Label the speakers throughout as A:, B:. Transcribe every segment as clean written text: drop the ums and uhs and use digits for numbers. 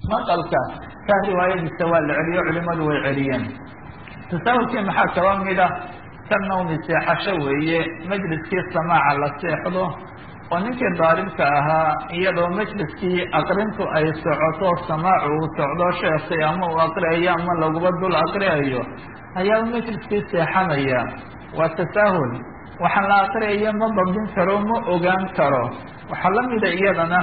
A: maqalka kaa riwaayadiisa waa la celiyo culimadu way celiyeen. tasaahulkii maxaa kaba mida ka nawmi seexasho weeye, majliskii samaaca la seexdo oo ninkii daalibka ahaa iyadoo majliskii aqrintu ay socoto samaacu uu socdo sheekhi ama uu aqriayo ama laguba dul aqriayo ayaa majliskii seexanaya, waa tasaahul. waxaan la aqriayo ma dabdin karo, ma ogaan karo. waxaa la mida iyadana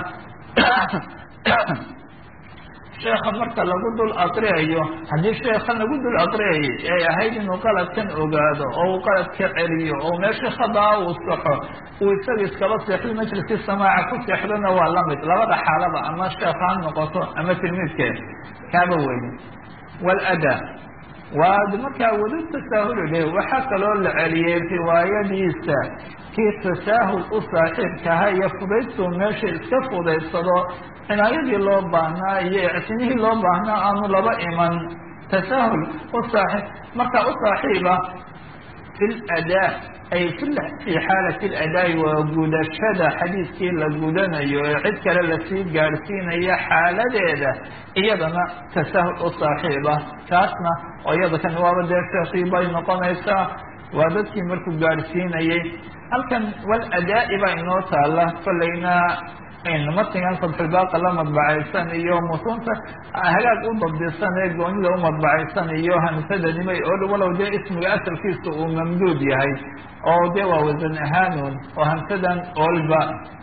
A: sheekha marka lagu dul aqriayo, haddii sheekha lagu dul aqriayay ay ahayd inuu qaladkan ogaado oo uu qaladka celiyo oo meeshii khadaa uu saxo uu isaga iskaba seexdo majliskii samaaca ku seexdona waa la mid. labada xaalaba ama sheekha ha noqoto ama tilmiidkeed kaaba weyne. waladaa waa markaa wadu tasaahul le waxaa kaloo la celiyey riwaayadiisa kii tasaahul u saaxiibkaha iyo fudaydtuu meesha iska fudaydsado cinaayadii loo baahnaa iyo ictinihii loo baahnaa aanu laba iman. tasaahul markaa u saaxiiba fi ladaa ay fi xaalati aladaa'i waa gudashada xadiiskii la gudanayo ee cid kale lasii gaadhsiinaya xaaladeeda iyadana tasaahul u saaxiiba. taasna oo iyada kan waaba dee sheekii bay noqonaysaa, waa dadkii markuu gaadhsiinayay. halkan waladaa'i baa inoo taala kolayna matigan fatxulbaaqa la madbacaysan iyo musunta hagaag u dabdisan ee goonida u madbacaysan iyo hamsadanimay oo walow dee ismiga asalkiisa uu mamduud yahay oo dee waa wasan ahaanun oo hamsadan olba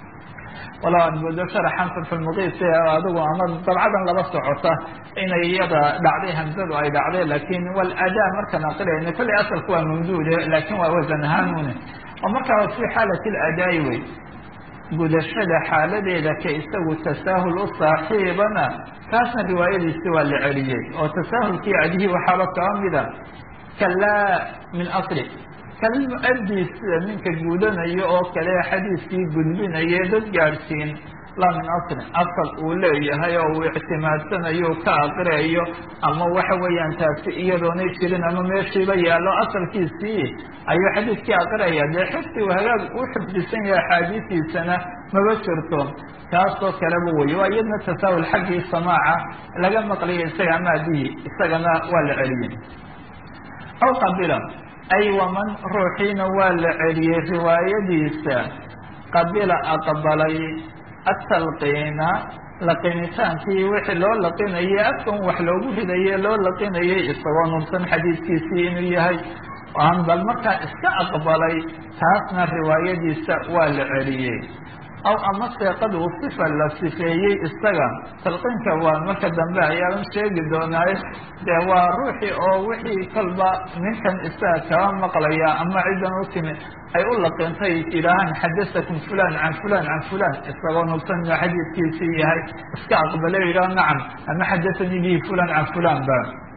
A: walow aad moodo sharaxan fatxulmuqiis adigu ama dabcadan laba socota inay iyada dhacday hamsadu ay dhacday, laakiin waladaa markaan aqriyayna kolley asalku waa mamduude laakiin waa wasan ahaanun oo markaa fi xaalati aladaa'i wey gudashada xaaladeeda ka isagu tasaahul u saaxiibana kaasna riwaayadiisi waa la celiyey. oo tasaahulkii adihii waxaaba kaba mida kalaa min asli kalmuaddi sida ninka gudanayo oo kale xadiiskii gudbinaye dad gaadhsiin laa min aslin asal uu leeyahay oo uu ictimaadsanayo ka aqriayo ama waxa weeyaan taasi iyadoonay jirin ama meeshiiba yaallo asalkiisii ayuu xadiiskii aqriaya. dee xifdi uu hagaag u xifdisan yahay axaadiistiisana maba jirto. taasoo kaleba weeye waa iyadna tasaahul xaggii samaaca laga maqliya isaga ama adihi isagana waa la celiyey. aw qabila ay waman ruuxiina waa la celiyey riwaayadiisa qabila aqbalay atalqiina laqinitaankii wixii loo laqinayay afkan wax loogu ridaye loo laqinayay isagoo nubsan xadiiskiisii inuu yahay aan bal markaa iska aqbalay, taasna riwaayadiisa waa la celiyey. aw amase qad wasifa la sifeeyey isaga talqiinka waa marka dambe ayaaban sheegi doonaaye dee waa ruuxii oo wixii kalba ninkan isaga kaba maqlaya ama ciddan u timi ay u laqintay ilaahan xadasakum fulan can fulan can fulan isagoo nubsan inuu xadiiskiisii yahay iska aqbale yidhaha nacam ama xadasanii bihi fulan can fulan ba,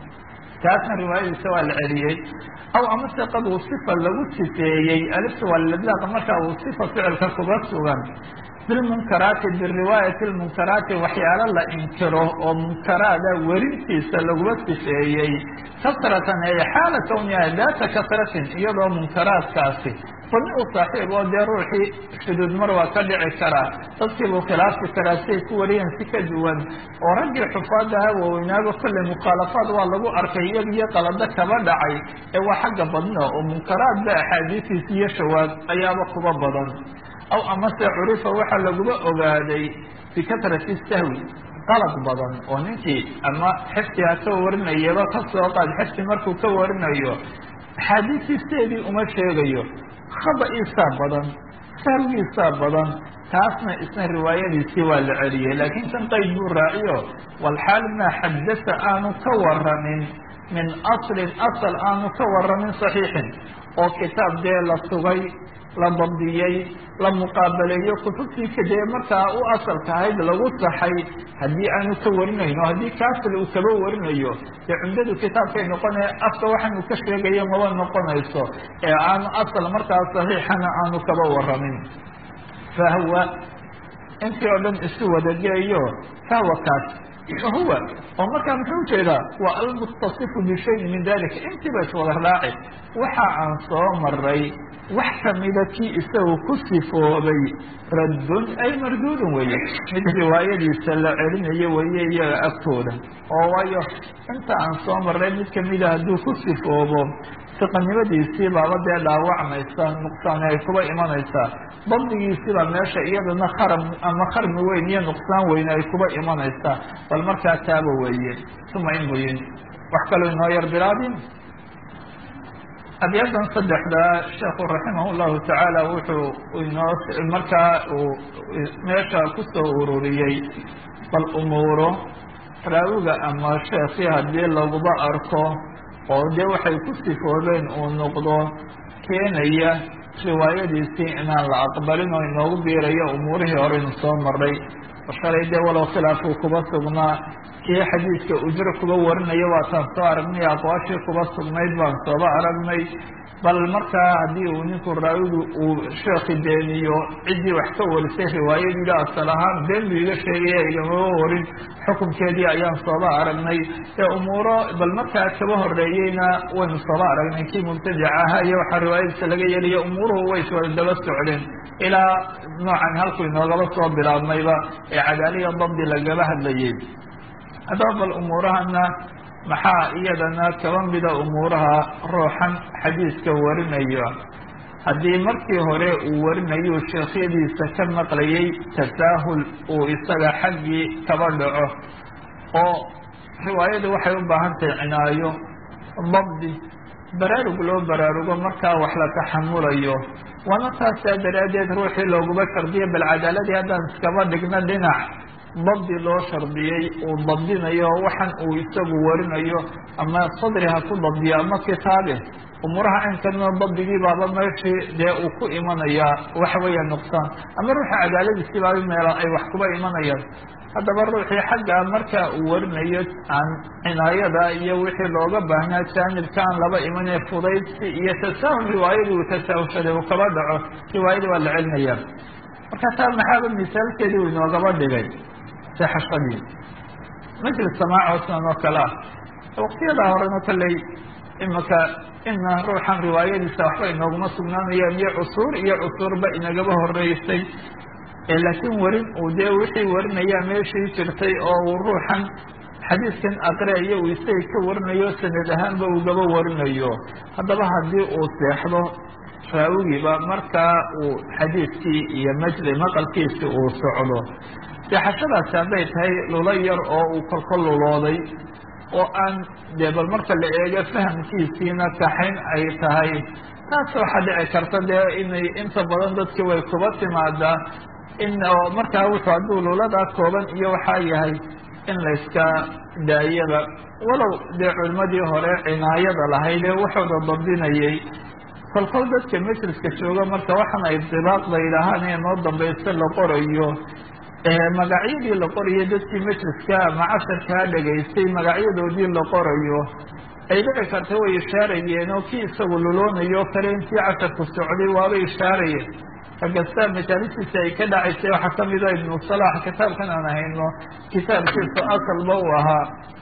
A: taasna riwaayadiisa waa la celiyey. aw amase qad wasifa lagu sifeeyey alifta waa ladlaaq markaa wasifa ficilka kuga sugan bilmunkaraati biriwaayati lmunkaraati waxyaalo la inkiro oo munkaraada werintiisa laguma sifeeyey kasratan ay xaala kawniha daata kasratin iyadoo munkaraadkaasi fadni u saaxiib oo dee ruuxii shuduud mar waa ka dhici karaa, dadkiibuu khilaafi karaa siay ku wariyeen si ka duwan oo raggii xufaadaha waaweynaaba kolley mukhaalafaad waa lagu arkay iyagiyo qalado kaba dhacay ee waa xagga badna oo munkaraadba axaadiistiisa iyo shawaad ayaaba kuba badan. aw amase curifa waxaa laguba ogaaday bikatrati sahwi qalad badan oo ninkii ama xifdi ha ka warinayaba ka soo qaad xifdi markuu ka warinayo axaadiistiisteedii uma sheegayo, khada-iisaa badan sahwigiisaa badan, taasna isna riwaayadiisii waa la celiyey. laakiin kan qayd buu raaciyo walxaal maa xadasa aanu ka waramin min aslin asal aanu ka waramin saxiixin oo kitaab dee la sugay la dabdiyey la muqaabaleeyo kutubtii kadee markaa u asalka ahayd lagu saxay haddii aanu ka warinayno, haddii kaasal uu kaba warinayo dee cumdadu kitaabkay noqonaya afka waxaan uu ka sheegayo maba noqonayso ee aanu asal markaa saxiixana aanu kaba waramin. fahwa intii oo dhan isu wadageeyo fahwa kaas fahuwa oo markaa muxuu ujeedaa waa almuttasifu bishayin min dalika intiiba iswada raaci waxa aan soo maray wax kamida kii isagu ku sifoobay raddun ay marduudun weeye mid riwaayadiisa la celinayo weeye iyaga agtooda oo waayo inta aan soo maray mid kamida hadduu ku sifoobo siqanimadiisii baaba dee dhaawacmaysa nuqsaan ay kuba imanaysaa dabdigiisiibaa meesha iyadana kharab ama kharmi weyn iyo nuqsaan weyn ay kuba imanaysaa bal markaa taaba weeye uma inbuyin wax kaloo inoo yar bilaabin abyadan saddexda sheekhu raximah llahu tacaala wuxuu inoo markaa uu meesha kusoo ururiyey bal umuuro raawiga ama sheekii haddii laguba arko oo dee waxay ku sifoobeen uu noqdo keenaya riwaayadiisii inaan la aqbalin oo inoogu biirayo umuurihii hore inu soo maray shalay dee walow khilaafuu kuba sugnaa kii xadiidka ujro kuba warinayo waataan soo aragnay aqwaashii kuba sugnayd baan sooba aragnay bal markaa haddii uu ninku raawigu uu sheekhi beeniyo ciddii wax ka warisay riwaayadiida asal ahaan been buu iga sheegaya igamaba warin xukunkeedii ayaan sooba aragnay ee umuuro bal markaa kaba horeeyeyna waynu sooba aragnay kii mubtadica ahaa iyo waxaa riwaayadiisa laga yeelayo umuuruhu way iswada daba socdeen ilaa noocan halku inoogaba soo bilaabmayba ee cadaaliya dabdi lagaba hadlayay haddaba bal umuurahana maxaa iyadana kaba mida umuuraha ruuxan xadiiska warinayo haddii markii hore uu warinayo sheekhyadiisa ka maqlayay tasaahul uu isaga xaggii kaba dhaco oo riwaayadu waxay u baahan tahay cinaayo dabdi baraarug loo baraarugo markaa wax la taxamulayo waana taasaa daraaddeed ruuxii looguba shardiyo bal cadaaladii haddaan iskaba dhigno dhinac dabdi loo shardiyey uu dabdinayo waxan uu isagu warinayo ama sadri ha ku dabdiyo ama kitaabe umuuraha cinkana dabdigii baaba meeshii dee uu ku imanayaa waxa weeya nuqsaan ama ruuxa cadaaladiisii baaba meela ay wax kuba imanayaan haddaba ruuxii xagga marka uu warinayo aan cinaayada iyo wixii looga baahnaa jaanibka aan laba imanee fudaydsi iyo tasaahul riwaayadii uu tasaahushaday uu kaba dhaco riwaayadii waa la celinayaa marka taa maxaaba misaalkeedii uu inoogaba dhigay seexashadii majlis samaac osnan oo kale ah waqtiyadaa horena kolley imaka ina ruuxan riwaayadiisa waxba inooguma sugnaanayaan iyo cusuurba inagaba horeysay laakiin warin uu dee wixii warinayaa meeshii jirtay oo uu ruuxan xadiiskan aqriayo uu isaga ka warinayo sanad ahaanba ugaba warinayo haddaba haddii uu seexdo raawigiiba markaa uu xadiiskii iyo maqalkiisii uu socdo seexashadaasi hadday tahay lulo yar oo uu kolka lulooday oo aan dee bal marka la eego fahamkiisiina kaxayn ay tahay taas waxaa dhici karta dee inay inta badan dadkii way kuba timaadaa markaa wuxuu hadduu luladaa kooban iyo waxaa yahay in layska daayaba walow dee culimadii hore cinaayada lahayd ee waxooda dabdinayay kolkol dadka majliska jooga marka waxan ay dibaaqda yidhaahaan ee noo dambaysta la qorayo magacyadii la qorayo dadkii majliska ama casharkaa dhegaystay magacyadoodii la qorayo ay dhici karta way ishaarayeen oo kii isagu luloonayo kale intii casharku socday waaba ishaarayeen kagasta majaalistiisa ay ka dhacaysay waxaa kamida ibnu salax kitaabkan aan hayno kitaabkiisa asalba uu ahaa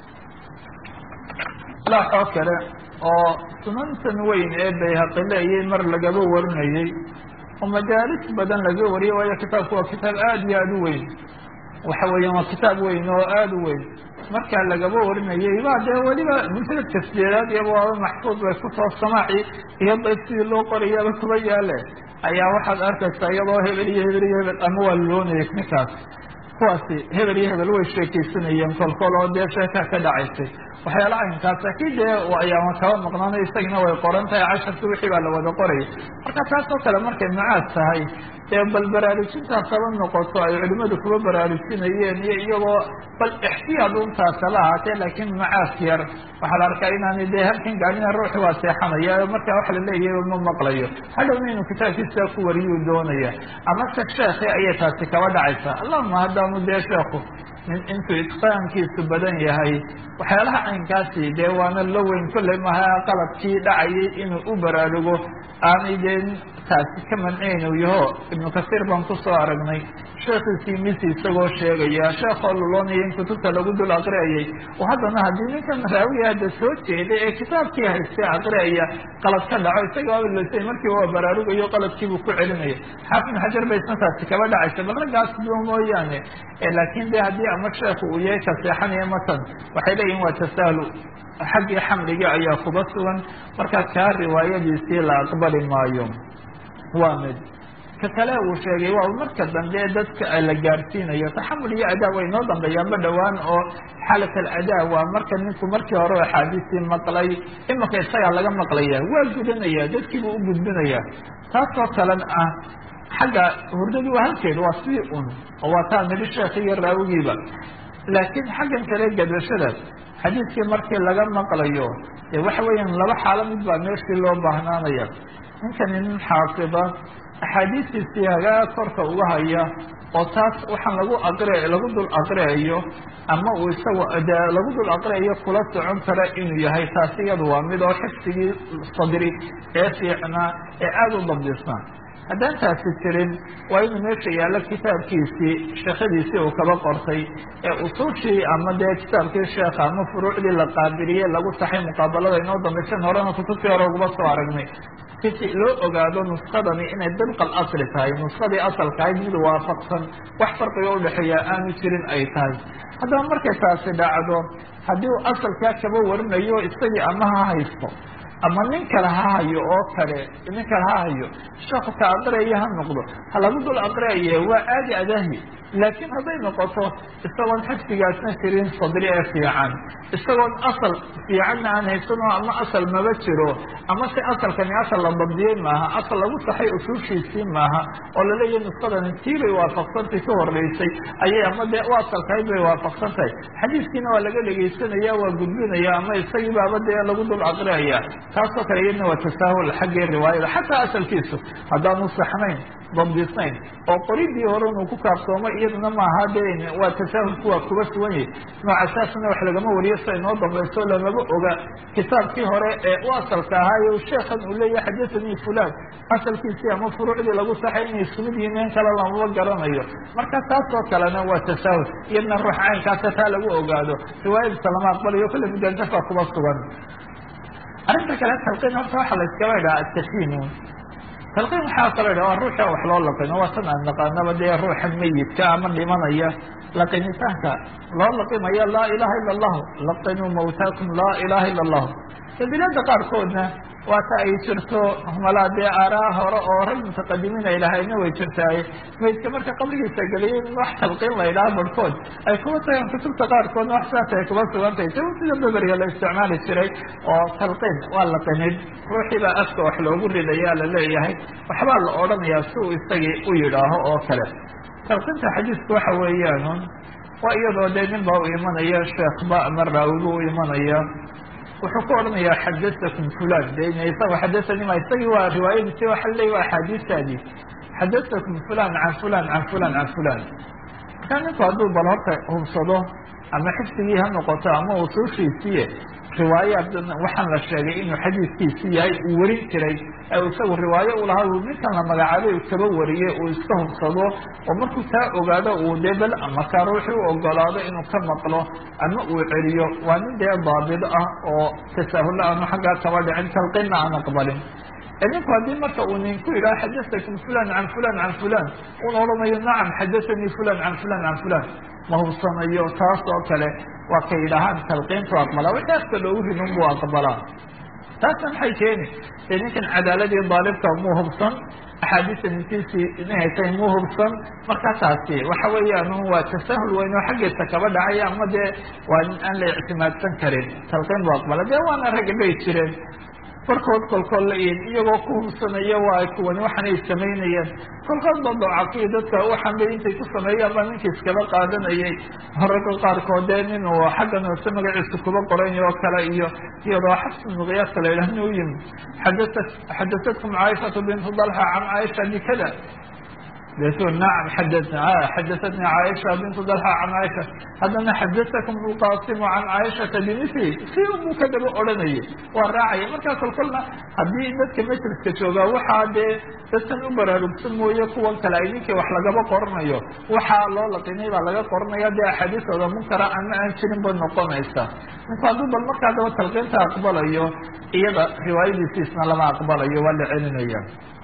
A: salax oo kale oo sunantan weyn ee bayhaqi leeyay mar lagaba warinayey oo majaalis badan laga wariyay waayo kitaabku waa kitaab aada iyo aada u weyn waxa weeyaan waa kitaab weyn oo aada u weyn markaa lagaba warinayay ba dee weliba mujaladka sideedaad iyaba waaba maxfuud bay kusoo samaaci iyo dayb sidii loo qorayaaba kuba yaale ayaa waxaad arkaysaa iyadoo hebel iyo hebel iyo hebel ama waa loonayay ninkaas kuwaasi hebel iyo hebel way sheekaysanayeen kolkol oo dee sheekaa ka dhacaysay waxyaala caynkaas laakiin dee ayaama kaba maqnaanay isagina way qoran tahay casharki wixii baa la wada qorayay marka taas oo kale markay macaad tahay ee bal baraarujintaas haba noqoto ay culimadu kuba baraarujinayeen iyo iyagoo bal ixtiyaad untaasa la ahaatee laakiin macaas yar waxaa la arkaa inaanay dee halkan gaadina ruuxi waa seexanaya marka waxa la leeyahay ma maqlayo hadhowna inuu kitaabkiisa ku wariyuu doonaya ama se sheekhi ayay taasi kaba dhacaysaa allahuma haddaanu dee sheekhu intuu itqaankiisu badan yahay waxyaalaha caynkaasi dee waana la weyn kolley maha qaladkii dhacayay inuu u baraarugo aanay dee taasi ka manceynu yaho ibnu kasiir baan kusoo aragnay sheekhiisii misi isagoo sheegaya sheekoo luloonaya in kutubta lagu dul aqriyayay oo haddana haddii ninkan raawiga hadda soo jeeday ee kitaabkii haystay aqriyaya qalad ka dhaco isaga lasay markii waa baraarugayo qaladkiibuu ku celinaya xaafid xajar bay isnataasi kaba dhacaysa bal raggaas duo mooyaane laakiin de haddii ama sheekhu uu yahay ka seexanaya matan waxay leeyihin waa tasahlu xaggii xamligii ayaa kuba sugan markaa kaa riwaayadiisii la aqbali maayo waa mid ka kale uu sheegay waa marka dambe dadka la gaarsiinayo taxamul iyo adaa way noo dambeeyaanba dhowaan oo xalat aladaa waa marka ninku markii hore axaadiistii maqlay imaka isagaa laga maqlaya waa gudanaya dadkiibuu u gudbinaya taasoo kalena ah xagga hurdadii waa halkeed waa sidii un oo waa taa nidi sheekh iyo raawigiiba laakiin xaggan kale gadashada xadiidkii markii laga maqlayo waxa weeyaan laba xaalo mid baa meeshii loo baahnaanaya ninkani nin xaafida axaadiistiisii hagaa korka uga haya oo taas waxaan lagu dul aqriyayo ama uu isagu lagu dul aqriyayo kula socon kara inuu yahay taas iyadu waa mid oo xifsigii sadri ee fiicnaa ee aada u dabdisnaa haddaan taasi jirin waa inuu meesha yaallo kitaabkiisii sheekhadiisii uu kaba qortay ee usuushii ama dee kitaabkii sheekha ama furuucdii la qaabiliye lagu saxay muqaabalada inoo dambaysan horena kutubtii hore ugaba soo aragnay si loo ogaado nuskadani inay dibqa alasli tahay nuskadii asalka ahayd mid waafaqsan wax farqiga udhexeeya aanu jirin ay tahay haddaba markay taasi dhacdo haddii uu asalkaa kaba warinayo isagii ama ha haysto ama nin kale ha hayo oo kale nin kale ha hayo sheekhu ka aqriyaya ha noqdo ha lagu dul aqriyaye waa aadi adahi laakiin hadday noqoto isagoon xifdigaasna jirin sadri ee fiican isagoon asal fiicanna aan haysano ama asal maba jiro ama se asalkani asal la dabdiyey maaha asal lagu saxay usuushiisii maaha oo laleeyahay nuskadani tii bay waafaqsantay ka horeysay ayay ama dee u asalkahayd bay waafaqsan tahay xadiiskiina waa laga dhegaysanaya waa gudbinaya ama isagii baaba dee lagu dul aqriyaya taasoo kale iyadna waa tasaahul xaggii riwaayada xataa asalkiisu haddaanu saxnayn dabdisnayn oo qoridii hore inuu ku kaabsoomo iyaduna maaha de waa tasaahulku waa kuba sugan yahay noocasaasna wax lagama wariyo sa inoo dambayso lamaba oga kitaabkii hore ee u asalka ahaayo sheekhan uu leeyahay xadathanii fulan asalkiisii ama furuucdii lagu saxay inay sumid yihiin in kale lamaba garanayo marka taasoo kalena waa tasaahul iyadna ruux caynkaasa taa lagu ogaado riwaayadiisa lama aqbalayo kulle mudantafa kuba sugan arrinta kale talqiin horta waxaa la iskaba idhaha atafhiimun talqiin waxaa kala idhaha waa ruuxa wax loo laqino waa tan aan naqaanaba dee ruuxa meyidka ama dhimanaya laqinitaanka loo laqimaya laa ilaha ila allahu laqinuu mawtaakum laa ilaha ila allahu bilaada qaarkoodna waa ta ay jirto malaa dee aaraa hore oo rag mutaqadimiin ay lahayna way jirtaaye maydka marka qabrigiisa geliyay wax talqiin la idhaha barhkood ay kuba tagaan kutubta qaarkoodna wax saas ay kuba sugantahay sa sida beberiga la isticmaali jiray oo talqiin waa laqinid ruuxii baa afka wax loogu ridayaa la leeyahay waxbaa la odhanayaa si uu isagii u yidhaaho oo kale talqiinta xadiisku waxa weeyaan waa iyadoo dee nin baa u imanaya sheekhba ama raawiba u imanaya wuxuu ku odhanayaa xadatakum fulan de isaga xadathani ma isagii waa riwaayadiisi waxa la leeyahy waa axaadiistaadii xadatakum fulan can fulan can fulan can fulan markaa ninku hadduu bal horta hubsado ama xifdigii ha noqoto ama usuushiisiiye riwaaya waxaan la sheegay inuu xadiiskiisi yahay uu warin jiray ee isagu riwaayo u lahaa uu ninkan la magacaabay kaba wariyey uu iska hubsado oo markuu taa ogaado uu dee bal ama kaa ruuxii u ogolaado inuu ka maqlo ama uu celiyo waa nin dee daabid ah oo tasaahulla aanu xaggaa kaba dhicin talqiinna aan aqbalin ninku haddii marka uu ninku yidhaha xadatakum fulan can fulan can fulan un odhanayo nacam xadathanii fulan can fulan can fulan ma hubsanayo taas oo kale waa ka yidhaahaan talqiintu aqbalaa wixii afka loogu ridin buu aqbalaa taasna maxay keeni dee ninkan cadaaladii daalibka muu hubsan axaadiista ninkiisii inay tahay muu hubsan markaa taasi waxa weeyaan waa tasahul weyn oo xaggiisa kaba dhacay ama dee waa nin aan la ictimaadsan karin talqiin buu aqbala dee waana ragga bay jireen barkood kolkood la iin iyagoo ku hubsanaya waa kuwani waxaanay samaynayeen kolkood ba dacafiyo dadka waxaan bay intay ku sameeyaan baa ninka iskaba qaadanayay horarka qaarkood dee nin uu xaggan hoose magaciisa kuba qoran oo kale iyo iyadoo xafs miqyaadka la yidhah inu yimi xadatatkum caaishatu bintu dalxa can caaisha bikada نعم حدثتني عائشة بنت طلحة عن عائشة هذا حدثكم القاسم عن عائشة بمثله si uu ka daba odhanayay waa raacaya markaa kolkolna haddii dadka majliska joogaa waxaa dee dadkan u baraarugsan mooye kuwan kale ay ninkii wax lagaba qoranayo waxaa loo laqinay baa laga qoranaya dee axaadiisooda munkara ama aan jirin bay noqonaysa ninku hadduu bal markaa daba talqiinta aqbalayo iyada riwaayadiisiisna lama aqbalayo waa la celinaya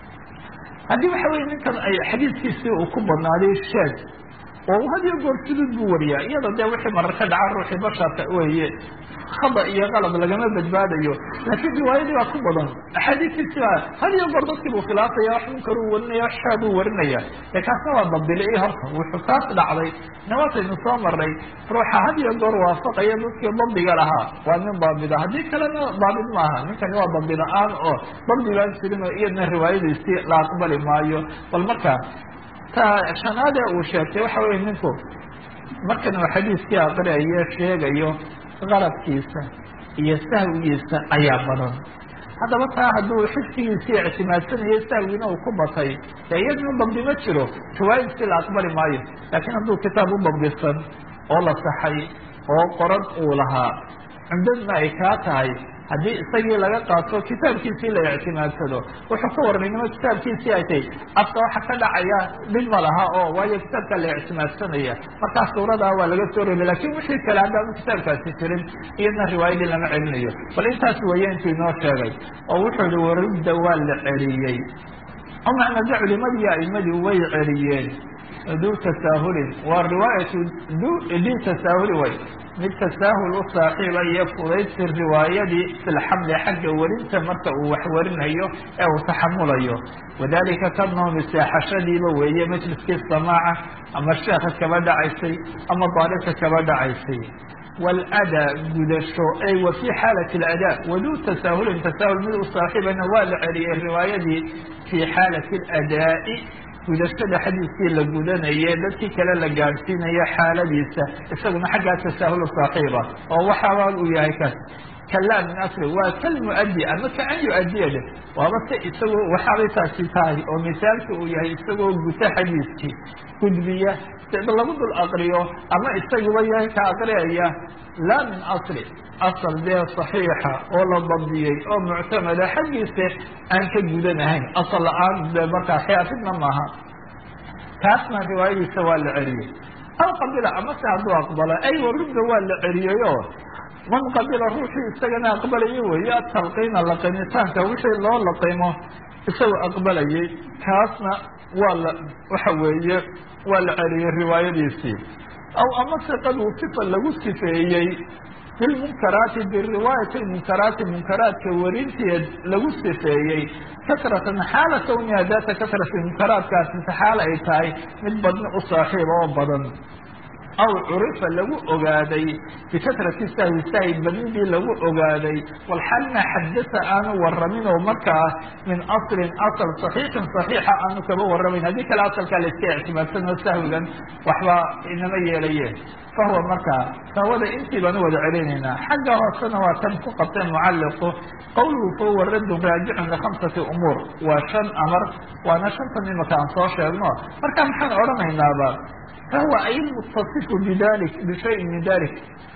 A: haddii waxa weye ninkan ay xadiidkiisii uu ku badnaaday shaad oo hadiyo goor sudud buu wariyaa iyada dee wixii marar ka dhaca ruuxii basharka weeye khada iyo qalad lagama badbaadayo laakiin riwaayadii baa ku badan axaadiistiisi baa hadiyo goor dadkii buu khilaafaya wax munkaruu warinaya wax shaaduu warinaya ee kaasna waa dabdilay horta wuxuu kaas dhacday nawaataynu soo maray ruuxa hadiyo goor waafaqaya dadkii dabdiga lahaa waa nin daabida haddii kalena daabid maaha ninkani waa dabdi la-aan oo dabdi baan jirin oo iyadna riwaayadiisii la aqbali maayo bal marka ta shanaade uu sheegtay waxa weye ninku markan uu xadiiskii aqriayo sheegayo qaladkiisa iyo sahwigiisa ayaa badan haddaba taa hadduu xifdigiisii ictimaadsanayo sahwina uu ku batay dee iyadna dabdi ma jiro riwaayadiisii la aqbali maayo laakiin hadduu kitaab u dabdisan oo la saxay oo qoran uu lahaa cumdadna ay kaa tahay haddii isagii laga qaato kitaabkiisii la ictimaadsado wuxuu ka warramay nima kitaabkiisii ay tahay afka waxa ka dhacaya dhib ma laha oo waayo kitaabka la ictimaadsanaya markaa suuradaa waa laga soo reebay lakin wixii kale haddaanu kitaabkaasi jirin iyadna riwaayadii lama celinayo bal intaas weeye intuu inoo sheegay oo wuxuu yihi warudda waa la celiyey o macnada culimadii aimadii way celiyeen duu tasaahulin waa riwaayatu duu tasaahuli way mid tasaahul u saaxiiba iyo fudaydsi riwaayadii filxamli xagga warinta marka uu wax warinayo ee uu taxamulayo wadalika ka noomi seexashadiiba weeye majliskii samaaca ama sheekha kaba dhacaysay ama daalibka kaba dhacaysay wاlأdaa gudasho ay wa fii xaalati اlأdaa waduu tasaahulin tasaahul mid u saaxiibana waa la celiyey riwaayadii fii xaalati اladaa'i gudashada xadiiskii la gudanaye dadkii kale la gaadhsiinayo xaaladiisa isaguna xaggaa tasaahul saaxiiba oo waxaaba uu yahay kaas kalaa min asli waa kalmuadi ama kaan yuadiya dheh waaba se isagoo waxaabay taasi tahay oo misaalka uu yahay isagoo guta xadiiskii gudbiya lagu dul aqriyo ama isaguba yahay ka aqriyaya laa min asli asal dee صaxiixa oo la dabdiyey oo muctamada xaggiisa aan ka gudanahayn asal la-aan de markaa xiyaafidna maaha kaasna riwaayadiisa waa la celiyey aw qabila ama se hadduu aqbala ay warudda waa la celiyey oo man qabila ruuxii isagana aqbalayo weeye atalqiina laqinitaanka wixii loo laqimo isagoo aqbalayay kaasna waa la waxa weeye waa la celiyey riwaayadiisii aw amase qad wasifa lagu sifeeyey bilmunkaraati biriwaayati lmunkaraati munkaraadka warinteed lagu sifeeyey kasratan xaala kawniha daata kasrati munkaraadkaasi xaal ay tahay mid badni u saaxiiba oo badan aw curifa lagu ogaaday bikatrati sahwi sahwi badnidii lagu ogaaday walxalna xadasa aanu waramin oo markaa min aslin asal saxiixin saxiixa aanu kaba waramayn haddii kale asalkaa la iska ictimaadsano sahwigan waxba inama yeelayeen fahuwa markaa sahwada intii baan u wada celinaynaa xagga hoosena waa tan ku qabtay mucalliqu qawluhu fahuwa raddun raajicun likhamsati umuur waa 5 amar waana 5tan imaka aan soo sheegno marka maxaan odhanaynaaba fahuwa ay mutasifu bidalik bishayin min dalik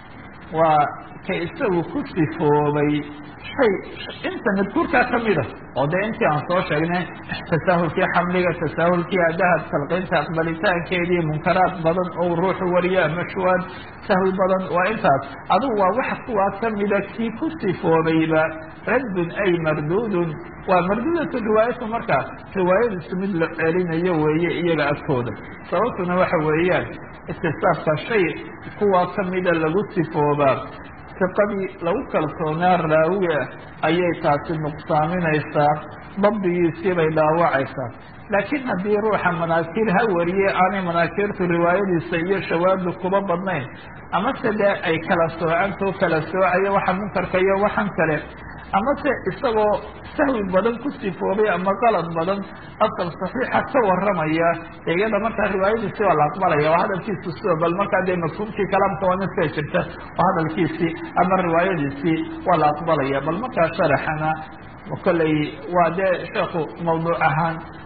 A: waa ka isagu ku sifoobay shay inta madkuurkaa kamida oo dee intii aan soo sheegnay tasaahulkii xamliga tasaahulkii adaha talqiinta aqbalitaankeedii munkaraad badan oo ruuxu wariya mashwaad sahwi badan waa intaas adugu waa wax kuwaa kamida kii ku sifoobayba raddun ay mardudun waa mardudatu riwaayatu markaa riwaayadiisu mid la celinayo weeye iyaga agtooda sababtuna waxa weeyaan istisaafka shay kuwaa kamida lagu sifoobaa siqadii lagu kalsoonaa raawiga ayay taasi nuqsaaminaysaa dabdigiisii bay dhaawacaysaa laakiin haddii ruuxa manaakiir ha wariye aanay manaakiirtu riwaayadiisa iyo shawaadu kuba badnayn amase dee ay kala soocantoo kala soocayo waxa munkarka iyo waxan kale amase isagoo sahwi badan ku sifoobay ama qalad badan asal saxiixa ka waramaya iyada markaa riwaayadiisii waa la aqbalaya oo hadalkiisi sida bal markaa dee mafhuumkii kalaamka waa midka jirta oo hadalkiisii ama riwaayadiisii waa la aqbalaya bal markaa sharaxana kolley waa dee sheekhu mawduuc ahaan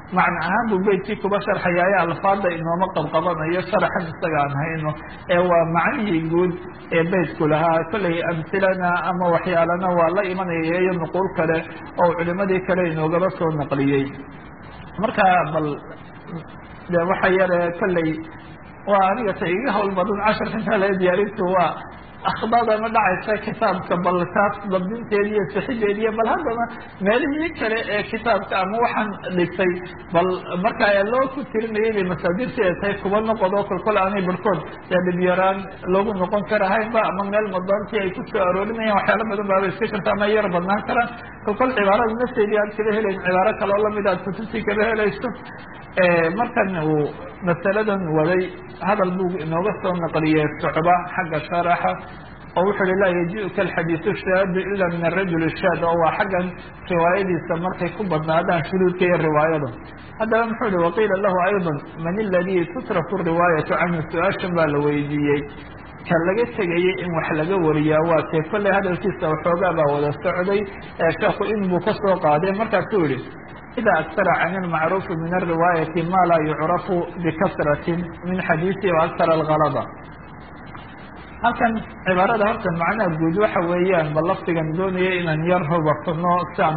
A: macna ahaan buu beydkii kuba sharxayaaye alfaada inooma qabqabanayo sharaxan isaga aan hayno ee waa macnihii guud ee beydku lahaa kollay amhilana ama waxyaalana waa la imanaya iyo nuquul kale oo culimadii kale inoogaba soo naqliyey marka bal de waxa yare kollay waa aniga ta iga hawl badan casharka intaa laga diyaarintu waa akhdada ma dhacaysa kitaabka bal taas dabdinteedi iyo sixideedi iyo bal haddana meelihii kale ee kitaabka ama waxaan dhigtay bal marka loo ku tirinayay bay masaadirtii ay tahay kuba noqodo kolkol aanay barkood dee dhibyaraan loogu noqon karahaynba ama meel madaantii ay kusoo aroorinayaan waxyaala badan baaba iska jirta ama yar badnaan karaan kolkol cibaarada nafteedii aad kaba helayn cibaaro kale oo lamid aad kutubtii kaba helayso markan uu masaladan waday hadal buu inooga soo naqliyey socba xagga sharaxa oo wuxu uhi laa yaji-uka alxadiidu shaadu ila min arajul shaad oo waa xaggan riwaayadiisa markay ku badnaadaan shuduudka iyo riwaayada haddaba muxuu ihi waqiila lahu ayضa man aladii tutraku riwaayatu canhu su-aashan baa la weydiiyey ka laga tegayay in wax laga wariyaa waa tee kolley hadalkiisa waxoogaa baa wada socday sheekhu in buu kasoo qaaday markaasuu yihi إذا أكثر عن المعروف من الرواية ما لا يعرف بكثرة من حديث وأكثر الغلطة halkan cibaarada horta macnaha guud waxa weeyaan bal laftigan doonaya inaan yar hubafno siaan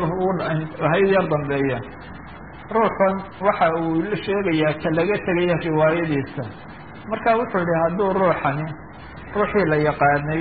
A: hay yar dambeeya ruuxan waxa uu la sheegayaa ka laga tegaya riwaayadiisa marka wuxuu yihi hadduu ruuxii la yaqaanay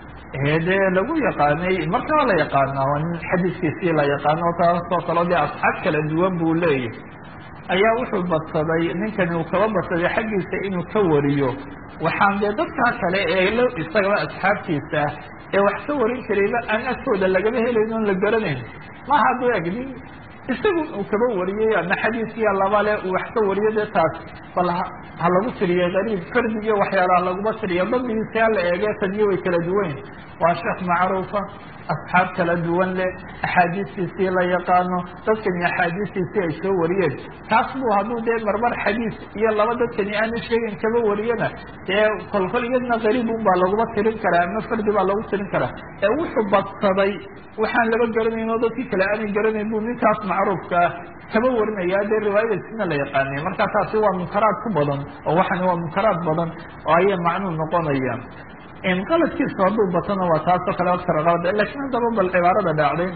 A: dee lagu yaqaanay marka waa la yaqaanaa waa nin xadiiskiisii la yaqaano taasoo kaleo dee asxaab kala duwan buu leeyahay ayaa wuxuu badsaday ninkani uu kaba badsaday xaggiisa inuu ka wariyo waxaan dee dadkaa kale ee isagaba asxaabtiisa ee wax ka warin karayba aan agtooda lagaba helayn oon la garanayn maha hadduu eg nin isagu uu kaba wariyey ama xadiiskiya labale uu wax ka wariyo dee taas bal ha lagu tiriye qariib fardigiyo waxyaalaha laguma tiriya dabdigiisa hala eege tadiyo way kala duwan waa sheekh macruufa asxaab kala duwan leh axaadiistiisii la yaqaano dadkani axaadiistiisii ay soo wariyeen taas buu hadduu dee marmar xadiis iyo laba dadkani aana sheegin kaba wariyana dee kolkol iyadna qariib un baa laguma tirin karaa ama fardi baa lagu tirin karaa ee wuxuu badsaday waxaan laba garanayn oo dadkii kale aanay garanayn buu ninkaas macruufka ah kaba warinaya dee riwaayadiisina la yaqaanay marka taasi waa munkaraad ku badan oo waxani waa munkaraad badan oo ayay macnuu noqonaya qaladkiisu hadduu batana waa taasoo kale aksar qalad lakin haddaba bal cibaarada dhacday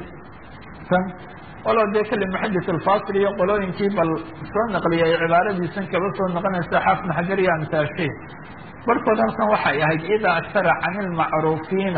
A: tan walo dee kali muxadis alfasil iyo qolooyinkii bal soo naqliyay cibaaradiisan kaba soo noqonaysa xaafid xajar iyo amsaashe barkood halkan waxay ahayd idaa aktara can ilmacruufiina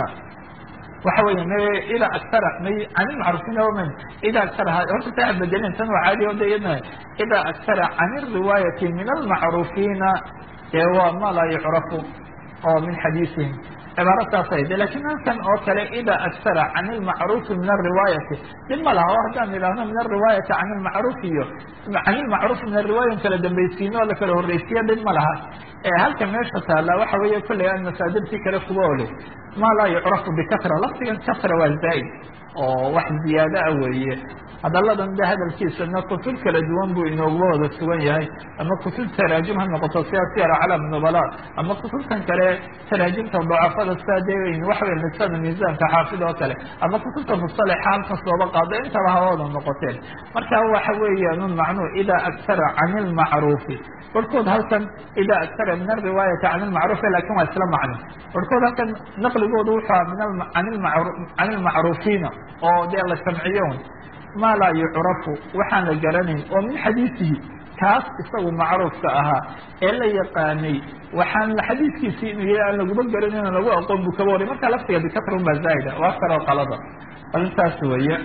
A: waxa weya idaa aktara can ilmacruufiina man idaa aktara horta taa bedelin tan waa caadi o de iyadna idaa aktara can ilriwaayati min almacruufiina ee waa ma laa yucrafu oo min xadiisihim cibaaro saasay de lakin halkan oo kale idaa aktara can ilmacruufi min alriwaayati dib ma laha oo haddaan idhaahno min alriwaayati can ilmacruuf iyo can ilmacruuf min alriwaaya kala dambaysiino oo lakala horreysiya dib ma laha halka meesha taala waxa weeye kolley aan masaadirtii kale kuba ole ma laa yucrafu bikatra lafdigan katra waa zaa'id oo wax ziyaada ah weeye hadalladan de hadalkiisana kutub kala duwan buu inooguba wada sugan yahay ama kutub taraajim ha noqoto sida siyar aclaam nubala ama kutubtan kale taraajimta dacafada sida de waxa wey lisada miisaanka xaafid oo kale ama kutubta musalaxa halkas looba qaado intaba hawada noqoteen marka waxa weeyaan un macnuu idaa aktara can ilmacruufi barhkood halkan idaa aktara min alriwaayati can ilmacruufi lakin waa isla macno barhkood halkan naqligoodu wuxua can ilmacruufiina oo dee la jamciyo ma laa yucrafu waxaan la garanayn oo min xadiisihi kaas isagu macruufka ahaa ee la yaqaanay waxaan xadiiskiisii inuu yahay aan laguma garanayn lagu aqoon buu kaba waray marka laftiga bikatra baa zaa'ida waa karoo qalada arintaas weeye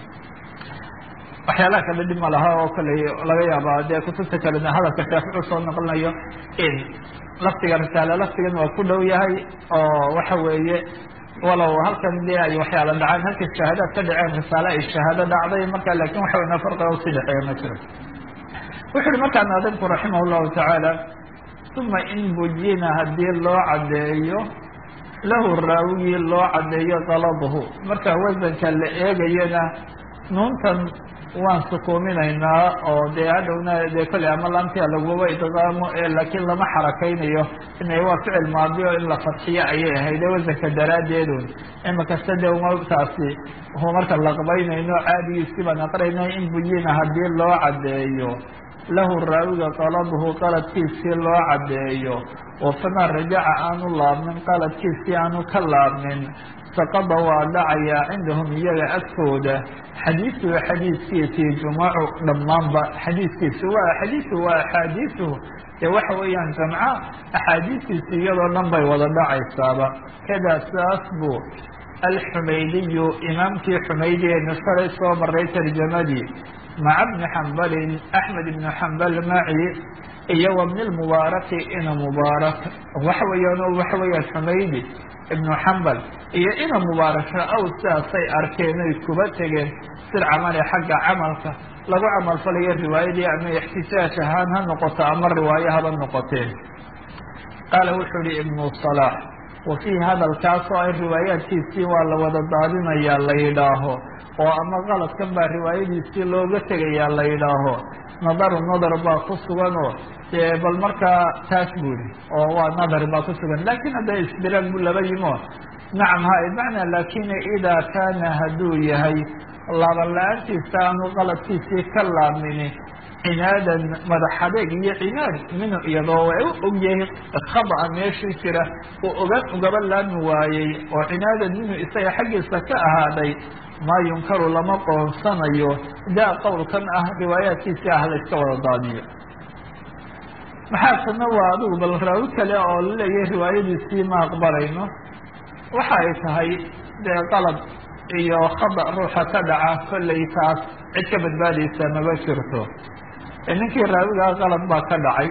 A: waxyaalaha kale dhib ma laha oo kale laga yaaba dee kutubta kalena hadalka shaaficu soo noqonayo in laftiga risaale laftigan waa ku dhow yahay oo waxa weeye walow halkan dee ay waxyaala dhacaan halkay shahaadaad ka dhaceen risaale ay shahaado dhacday marka lakin waxa weyna farqiga usii dhexeeya ma jiro wuxu uhi markaa naadimku raximah llahu tacaala uma in bujina haddii loo caddeeyo lahu raawigii loo caddeeyo qaladahu marka wasanka la eegayana nuuntan waan sukuuminaynaa oo dee hadhowna dee kolley ama laamtia laguma idqaamo laakiin lama xarakaynayo inay waa ficil maadi oo in la fadxiyo ayay ahayd wasanka daraaddeedun imakasta dee umataasi marka laqbaynayno caadigiisii baan aqrinay in buyina haddii loo caddeeyo lahu raawiga qaladuhu qaladkiisii loo caddeeyo oo famaa rajaca aanu laabmin qaladkiisii aanu ka laabmin saqada waa dhacayaa cindahum iyaga agtooda xadiisuhu xadiiskiisii jumucu dhammaanba xadiiskiisi waa axaadiisuhu dee waxa weeyaan jamca axaadiistiisi iyadoo dhan bay wada dhacaysaaba kadaa saas buu alxumaydiyu imaamkii xumaydigeena shalay soo maray tarjamadii maca bni xambalin axmed ibnu xambal maci iyo wabni lmubaaraki ina mubaarak waxa weeyaan xumaydi ibnu xambal iyo ina mubaaraka aw sidaasay arkeen ay kuba tegeen sil camali xagga camalka lagu camalfalayo riwaayadii ama ixtijaaj ahaan ha noqoto ama riwaayo haba noqoteen qaala wuxuu yihi ibnu salaax wa fiihi hadalkaasoo ay riwaayaadkiisii waa la wada daadinayaa la yidhaaho oo ama qaladkan baa riwaayadiisii looga tegayaa la yidhaaho nadar baa ku suganoo bal markaa taas buuri oo waa nadar baa ku sugan lakin hadda isbiraag bu laba yimo nacam ha bimacnaa lakin idaa kaana hadduu yahay laaban la-aantiisa aanu qaladkiisii ka laabmini cinaadan madax adeeg iyo cinaad minu iyadoo u ogyahay khada'a meeshii jira uu ugaba laami waayey oo cinaadan minu isaga xaggiisa ka ahaaday maa yunkaru lama qoonsanayo daa qowlkan ah riwaayaadkiisii ah la iska wada daadiyo maxaasana waa adigu bal raawi kale oo laleeyahay riwaayadiisii ma aqbalayno waxa ay tahay dee qalad iyo khada ruuxa ka dhaca kollay taas cid ka badbaadaysa maba jirto ninkii raawigaa qalad baa ka dhacay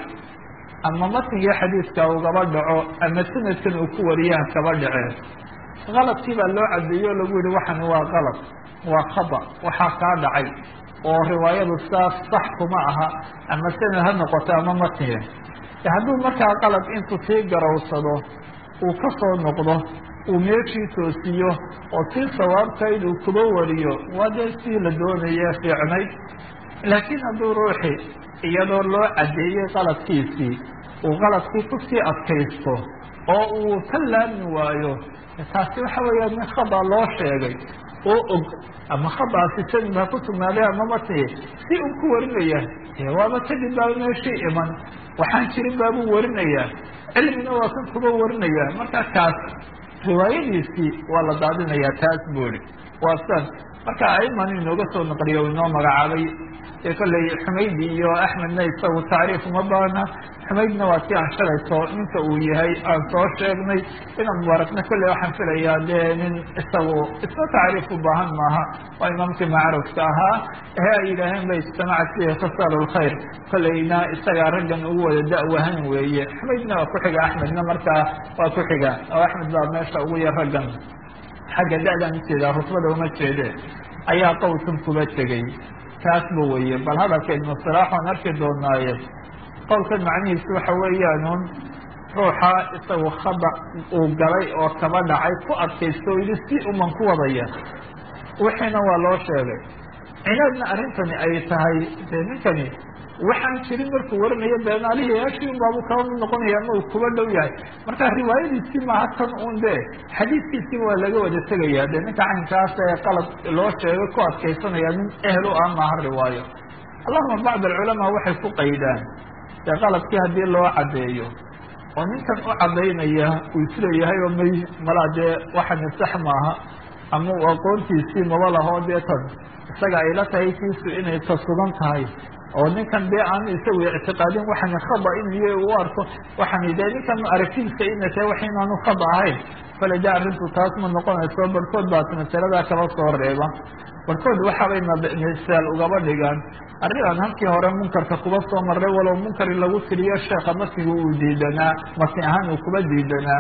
A: ama matnigii xadiidka ugaba dhaco ama sanadkan uu ku wariyaha kaba dhaceen qaladkii baa loo cadeeyo o lagu yihi waxani waa qalad waa khada waxaa kaa dhacay oo riwaayadu saas sax kuma aha ama sanad ha noqoto ama matniga hadduu markaa qalad intuu sii garowsado uu ka soo noqdo uu meeshii toosiyo oo sii sawaabkayd uu kuba wariyo waa dee sii la doonaye fiicnayd laakiin hadduu ruuxi iyadoo loo cadeeyey qaladkiisii uu qaladkii kusii adkaysto oo uu ka laami waayo taasi waxa weeyaan min khada loo sheegay oo og ama khadaasi sanid ha ku sugnaaday ama matniye si uu ku warinaya waaba kadib baa meeshii iman waxaan jirin baabuu warinayaa cilmina waa kan kuba warinaya markaa kaas riwaayadiisii waa la daadinayaa taas buuri waa san marka aiman inooga soo naqliyo inoo magacaabay kolley xumaydi iyo axmedna isagu tacriif uma baana xumaydna waa si aan shalayto ninka uu yahay aan soo sheegnay ina mubaarakna kolley waxaan filayaa dee nin isagu isna tacriif u baahan maaha waa imaamkii macruufka ahaa ay yidhaaheen bay ijtamacat fihi khisal lkhayr kolleyna isagaa raggan ugu wada da-wahan weeye xumaydna waa ku xiga axmedna markaa waa ku xiga oo axmed baa meesha ugu yar raggan xagga da-dan ujeedaa rutbada uma jeede ayaa qowlkan kuba tegey taasba weye bal hadalka ibnu salaax waan arki doonaaye qowlkan macnihiisu waxa weeyaan ruuxa isagu khada uu galay oo kaba dhacay ku adkaysto yidhi si uman ku wadaya wixiina waa loo sheegay cinaadna arrintani ay tahay dee ninkani waxaan jirin markuu warinayo beenaalihii yaashii un baabu kaba mid noqonaya ama uu kuba dhow yahay marka riwaayadiisii maha tan un de xadiiskiisiiba waa laga wada tegaya dee ninka caynkaas ee qalad loo sheegay ku adkaysanaya nin ehel u ah maaha riwaayo allahuma bacd alculamaa waxay ku qaydaan dee qaladkii haddii loo caddeeyo oo ninkan u caddaynaya uu isleeyahay oo may malaa dee waxani sax maaha ama uu aqoontiisii maba laho dee tan isaga ayla tahay tiisu inay ta sugan tahay oo ninkan dee aan isagu ictiqaadin waxani khada inay u arko waxani dee ninkan aragtidiisa ina tahay wax inaanu khada ahayn kale de arrintu taas ma noqonayso barhkood baas masaladaa kaba soo reeba barhkood waxaabay misaal ugaba dhigaan arrin aan halkii hore munkarka kuba soo marray walow munkari lagu tiriyo sheekha matnigu uu diidanaa matni ahaan uu kuba diidanaa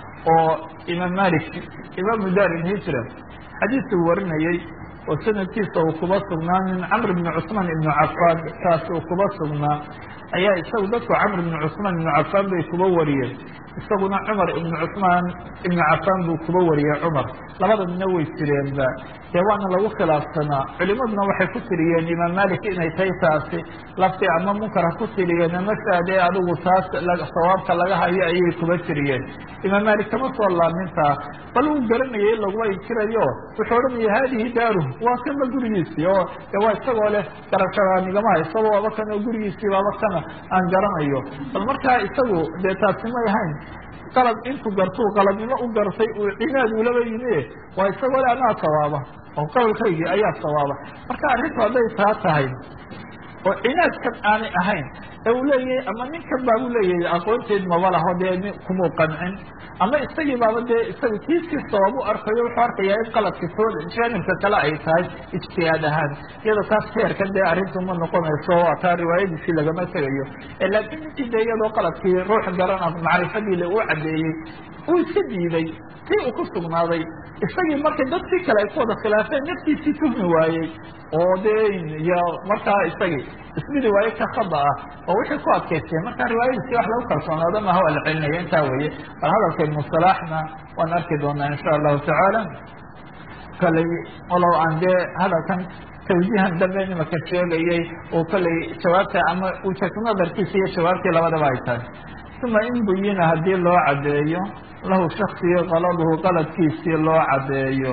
A: oo imaam malik imaamu dar ilhijra xadiis uu warinayey oo sanadkiisa uu kuba sugnaa min camr bni cusmaan ibnu cafaan kaas uu kuba sugnaa ayaa isagu dadku camr bni cusmaan ibnu cafaan bay kuba wariyeen isaguna cumar ibnu cusmaan ibnu cafaan buu kuba wariyey cumar labada midna way jireenba dee waana lagu khilaafsanaa culimaduna waxay ku tiriyeen imaam malik inay tahay taasi lafti ama munkar ha ku tiriyeen amasaadee adigu taas sawaabka laga hayo ayay kuba tiriyeen imaam malik kama soo laamintaa bal uu garanayay in laguma inkirayo wuxuu odhanaya haadihi daaru waa kanba gurigiisii oo de waa isagoo leh garashadaanigama haysaba waaba kan oo gurigiisii baaba kana aan garanayo bal markaa isagu dee taasi may ahayn qalad intuu gartuu qaladnimo u gartay uu cinaad ulaba yimi waa isagoo le anaa sawaaba oo qalalkaygii ayaa sawaaba marka arrintu hadday taa tahay oo cinaadkan aanay ahayn ee uu leeyahay ama ninkan baa u leeyahay aqoonteed maba laho dee kumuu qancin ama isagii baaba dee isaga kiiskii sabab u arkayo wuxuu arkayaa in qaladka tooda jaanibka kale ay tahay ijtihaad ahaan iyadoo taas heerkan dee arrintu ma noqonayso waa taa riwaayadiisii lagama tegayo laakiin ninkii dee iyadoo qaladkii ruux garana macrifadiile uu caddeeyey uu iska diiday tii uu ku sugnaaday isagii markay dadkii kale ay ku wada khilaafeen naftiisii tuhmi waayey oo dee iyo markaa isagii ismidi waaye ka khada ah oo wixii ku adkaystay marka riwaayadiisii wax lagu kalsoonaado maha waa la celinaya intaa weeye bal hadalka ibnu salaaxna waan arki doonaa insha allahu tacaala kalay walow aan dee hadalkan tawjiihan dambe imaka sheegayay oo kalay jawaabta ama wajhatu nadarkiisa iyo jawaabtii labadaba ay tahay uma in buyina haddii loo caddeeyo lahu shaksiyo qaladuhu qaladkiisii loo caddeeyo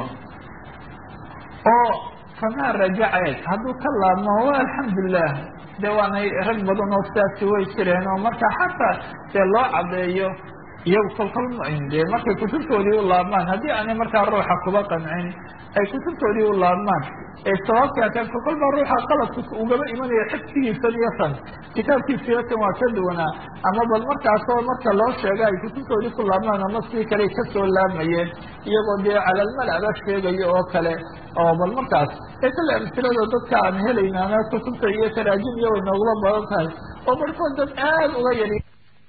A: oo famaa rajaceed hadduu ka laabmo waa alxamdulilah dee waanay rag badan oo sidaasi way jireen oo marka xataa dee loo caddeeyo iyagu kolkol dee markay kutubtoodii u laabmaan haddii aanay markaa ruuxa kuba qancin ay kutubtoodii u laabmaan ee sawaabkii ataan kolkol baa ruuxa qaladka ugaba imanaya xifsigiisan iyo tan kitaabkiisiyo tan waa ka duwanaa ama bal markaasoo marka loo sheega ay kutubtoodii ku laabmaan ama sii kale ka soo laamayeen iyagoo dee calalmalaba sheegayo oo kale oo bal markaas ee kale amsilada dadka aan helaynaana kutubta iyo taraajim iyo way noogula badan tahay oo barkood dad aad uga yari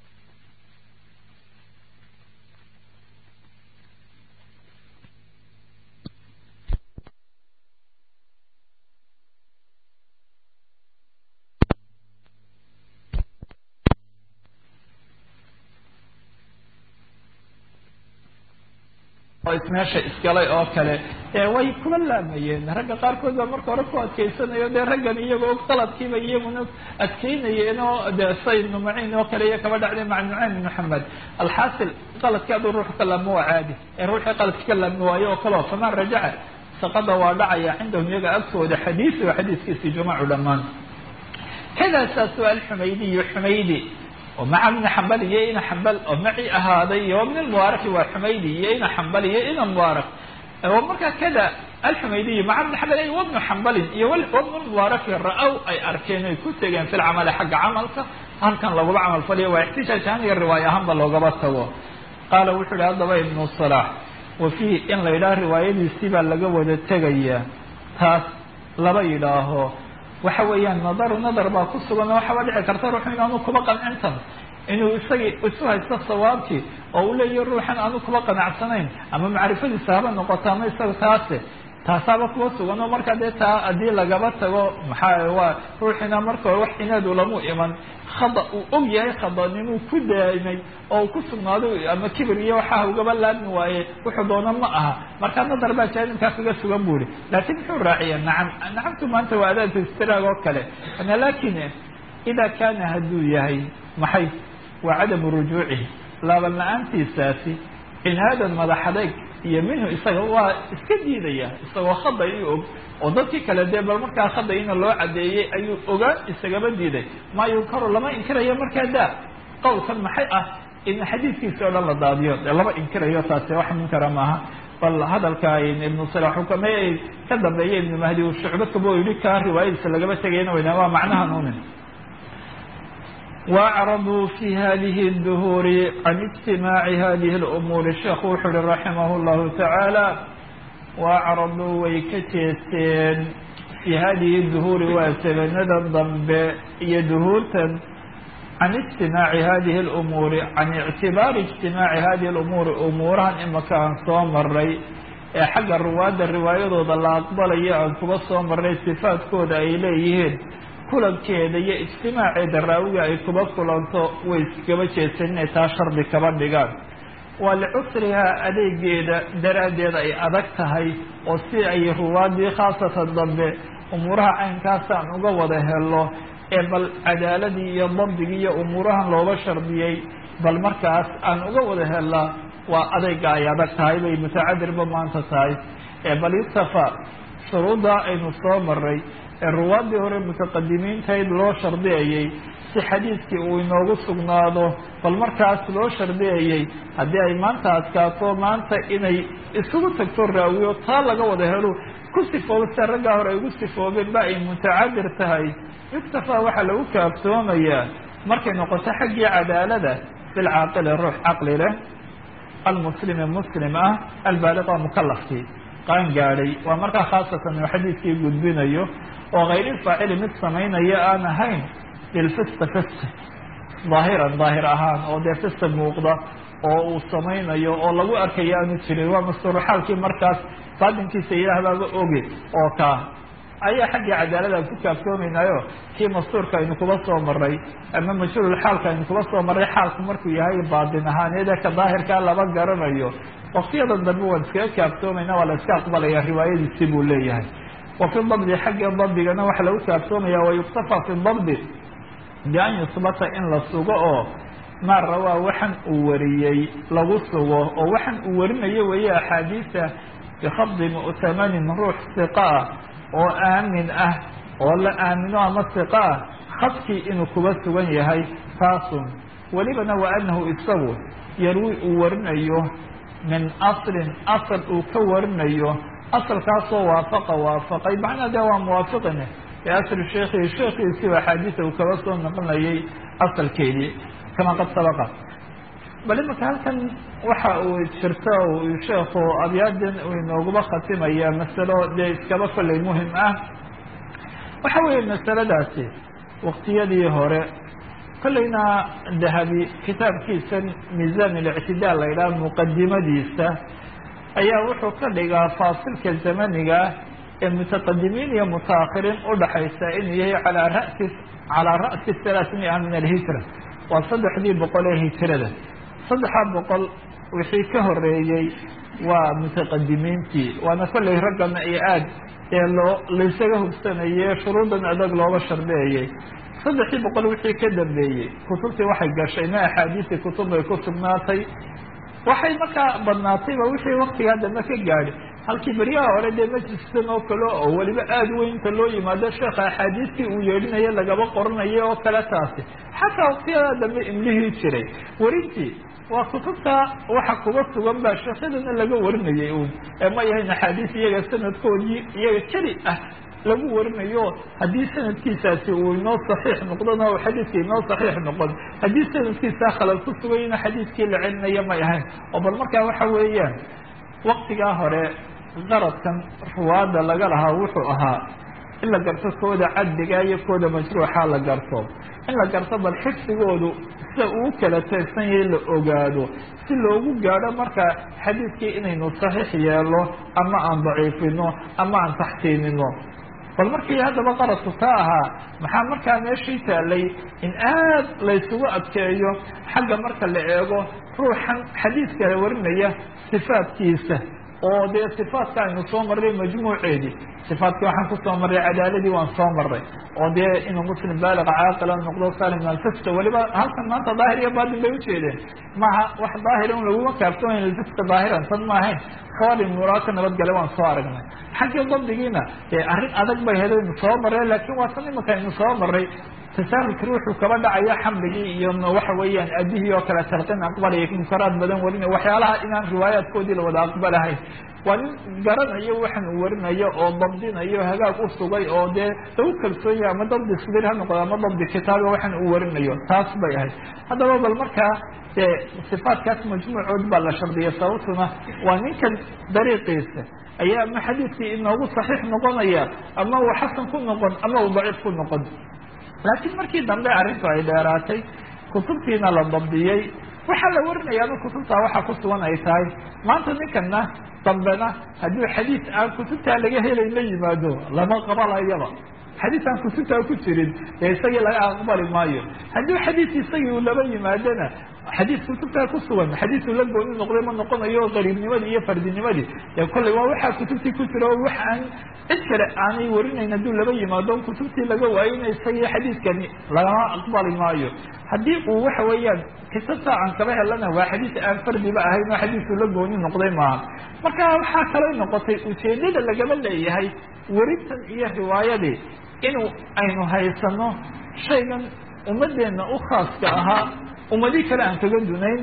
A: meesha isgalay oo kale way kula laamayeen ragga qaarkood baa marka hore ku adkaysanayo dee raggan iyagoo qaladkiiba iyaguna adkeynayeen oo dee say numaciin oo kale iyo kaba dhacday maca nucaym maxamed alxaasil qaladkii aduu ruux ka laabmo waa caadi ee ruuxii qaladki ka laabmi waayo oo kaleo faman rajaca saqada waa dhacaya cindahum iyaga agtooda xadiisi waa xadiiskiisii jumaacu dhammaan kada saa su-aal xumaydiyo xumaydi ومع ابن حنبل يا حنبل ومعي هذا ومن المبارك وحميدي يا حنبل يا مبارك ومركا كذا الحميدي مع ابن حنبل وابن حنبل وابن المبارك رأوا أي أركان كتجن في العمل حق عملك هل كان لو بعمل فلي واحتاج ثاني الرواية هم لو قبضته قال وحول هذا ابن الصلاح وفي إن لا رواية السبع لجود التجية تاس لا بيداه waxa weeyaan nadar baa ku sugan waxa wadici karta ruuxan aanu kuba qancintan inuu isagii isu haysto sawaabkii oo uu leeyahay ruuxan aanu kuba qanacsanayn ama macrifadiisa haba noqoto ama isaga taasaba kuwa sugan oo marka dee taa haddii lagaba tago maxaa waa ruuxina marka wax inaadu lamu iman khada uu og yahay khadanimuu ku daa'imay oo ku sugnaado ama kibir iyo waxaa ugaba laabmi waaye wuxuu doono ma aha marka nadar baa jaanibkaa kaga sugan buuri laakiin muxuu raaciya nacamtu maanta waa adaadka istiraag oo kale lakin idaa kaana hadduu yahay maxay waa cadamu rujuucihi laaban la-aantiisaasi cinaadan madaxadayg iyo minhu isaga waa iska diidaya isagoo khada i og oo dadkii kale dee bal markaa khadayina loo cadeeyey ayuu ogaan isagaba diiday maa yunkaru lama inkirayo markaa daa qowlkan maxay ah in xadiidkiisi o dhan la daadiyo dee lama inkirayo taasi wax munkara maaha bal hadalka ibnu salax xukame ka dambeeya ibnu mahdi uu shucbadkaba yihi ka riwaayadiisa lagaba tegayna weyna waa macnaha nuunin وأعرضوا في هذه الدهور عن اجتماع هذه الأمور الشيخ وحر رحمه الله تعالى وأعرضوا ويكتيسين في هذه الدهور وسبند الضنب يدهورتا عن اجتماع هذه الأمور عن اعتبار اجتماع هذه الأمور أمورها إما كان صوم الري حق الرواد الرواية ضد الله أقبل أن كبصهم الري صفات كود إليهن kulankeeda iyo ijtimaaceeda raawiga ay kuba kulanto way iskaba jeedsan inay taa shardi kaba dhigaan waa licusrihaa adeegeeda daraaddeed ay adag tahay oo si ay ruwaadii khaasatan dambe umuuraha caynkaas aan uga wada helo ee bal cadaaladii iyo dabdigii iyo umuurahan looga shardiyey bal markaas aan uga wada helaa waa adeyga ay adag tahay bay mutacadirba maanta tahay bal yustafa shuruuddaa aynu soo maray ee ruwaadii hore mutaqadimiintayd loo shardiyayey si xadiidkii uu inoogu sugnaado bal markaas loo shardiyayey haddii ay maanta adkaato maanta inay isugu tagto raawiyo taa laga wada helo ku sifooba sia raggaa hore ay ugu sifoobeen ba ay mutacadir tahay yuktafaa waxaa lagu kaaftoomayaa markay noqoto xaggii cadaalada bilcaaqili ruux caqli leh almuslimi muslim ah albaaliq waa mukalafkii qaan gaadhay waa markaa khaasatan uu xadiidkii gudbinayo oo kayrilfaacili mid samaynaya aan ahayn bilfista fista daahiran daahir ahaan oo dee fista muuqda oo uu samaynayo oo lagu arkayo aanu jirin waa masturuxaalkii markaas baatinkiisa ilaahbaaba oge oo kaa ayaa xaggii cadaalada ku kaaftoomaynayo kii mastuurka aynu kuba soo maray ama majhuulul xaalka aynu kuba soo maray xaalku markuu yahay baatin ahaan ka daahirkaa laba garanayo waktiyadan dambe waan iskaga kaaftoomayna waa la iska aqbalaya riwaayadiisi buu leeyahay wa fi dabdi xagga dabdigana waxaa lagu kaaftoomaya wayuktafa fi dabdi bian yusbata in la sugo oo maa rawaa waxan uu wariyey lagu sugo oo waxan uu warinayo weeye axaadiisa bikhabdi mu'tamanin ruux siqa ah oo aamin ah oo la aamino ama siqa ah khadkii inuu kuba sugan yahay taasun welibana wa anahu isagu yarwi uu warinayo min aslin asal uu ka warinayo asalkaasoo waafaqay macnaa dee waa muwaafiqine biasli sheekhihi sheekhiisii axaadiisa uu kaba soo noqonayay asalkeedii kama qad sabaqa bal imaka halkan waxa uu jirta sheekhu abyaadan uu inooguba khatimaya masalo dee iskaba kolley muhim ah waxa weeye masaladaasi waktiyadii hore kolleyna dahabi kitaabkiisa miisaan اlictidaal la yidhaha muqadimadiisa ayaa wuxuu ka dhigaa faasilka zamaniga ee mutaqadimiin iyo mutaakiriin udhaxaysa inuu yahay calaa ra'si 300 min alhijra waa 300 ee hijrada 300 wixii ka horeeyey waa mutaqadimiintii waana kolley raggana iyo aad ee laysaga hubsanayey shuruudan adag looga shardeeyey 300 wixii ka dambeeyey kutubtii waxay gashay ma axaadiisii kutub bay ku sugnaatay waxay markaa badnaatayba wixii waktigaa dambe ka gaadhay halkii beryaha hore dee majliskan oo kale oo weliba aada weynta loo yimaado sheekha axaadiistii uu yeedhinayo lagaba qoranayo oo kale taasi xataa waktiyadaa dambe imlihii jiray warintii waa kutubta waxa kuga sugan baa sheekhyadana laga warinayay un ee ma yahayn axaadiis iyaga sanadkoodii iyaga keli ah lagu warinayo haddii sanadkiisaasi uu inoo saxiix noqdona o xadiidka inoo saxiix noqon haddii sanadkiisaa khalad ku sugayna xadiidkii la celinayo may ahayn oo bal markaa waxa weeyaan waktigaa hore qaradkan ruwaada laga lahaa wuxuu ahaa in la garto kooda caddiga iyo kooda majruuxa la garto in la garto bal xifdigoodu sida uu kala teegsan yahay la ogaado si loogu gaadho marka xadiidkii inaynu saxiix yeelo ama aan daciifino ama aan taxsiinino bal markii haddaba qaradku ka ahaa maxaa markaa meeshii taalay in aad laysugu adkeeyo xagga marka la eego ruuxan xadiidka warinaya sifaadkiisa oo dee sifaadka aynu soo marray majmuuceedii sifaadkii waxaan kusoo marray cadaaladii waan soo marray oo dee inuu muslim baaliqa caaqila noqdo salim min alfiska weliba halkan maanta daahir iyo baatin bay ujeedeen maha wax daahira un laguma kaaftomayn alfiska daahiran tan ma ahayn salim muraa ka nabadgale waan soo aragnay xagga dabdigiina dee arrin adag bay hedaynu soo marray laakiin waa tan imika aynu soo marray tasaahulka ruuxuu kaba dhacaya xamligii iyo waxa weeyaan adihii oo kale talqin aqbalaya munkaraad badan warinaya waxyaalaha inaan riwaayaadkoodii la wada aqbalahayn waa nin garanayo waxan uu warinayo oo dabdinayo hagaag u sugay oo dee lagu kalsoon yahay ama dabdi sbir ha noqdo ama dabdi kitaabiga waxan uu warinayo taas bay ahayd haddaba bal markaa dee sifaadkaas majmuucood baa la shardiyay sababtuna waa ninkan dariiqiisa ayaa ama xadiidkii inoogu saxiix noqonaya ama uu xasan ku noqon ama uu daciif ku noqon laakiin markii dambe arrintu ay dheeraatay kutubtiina la dabdiyey waxaa la warinayaaba kutubtaa waxa ku sugan ay tahay maanta ninkana dambena haddii xadiis aan kutubtaa laga helay la yimaado lama qabalayaba xadiisaan kutubtaa ku jirin dee isagii laga aqbali maayo haddii xadiis isagii uu laba yimaadana xadiis kutubtaa ku sugan xadiisuu la gooni noqday ma noqonayo qariibnimadii iyo fardinimadii dee kolley waa waxaa kutubtii ku jira oo wax aan cid kale aanay warinayn hadduu laba yimaado kutubtii laga waayeyna isagii xadiiskani lagama aqbali maayo haddii uu waxa weeyaan kisabta aan kaba helana waa xadiis aan fardiba ahayn oo xadiisuu la gooni noqday maaha marka waxaa kaloo noqotay ujeedada lagama leeyahay werintan iyo riwaayadii inuu aynu haysano shaygan ummadeenna u khaaska ahaa ummadii kale aan kaga dunayn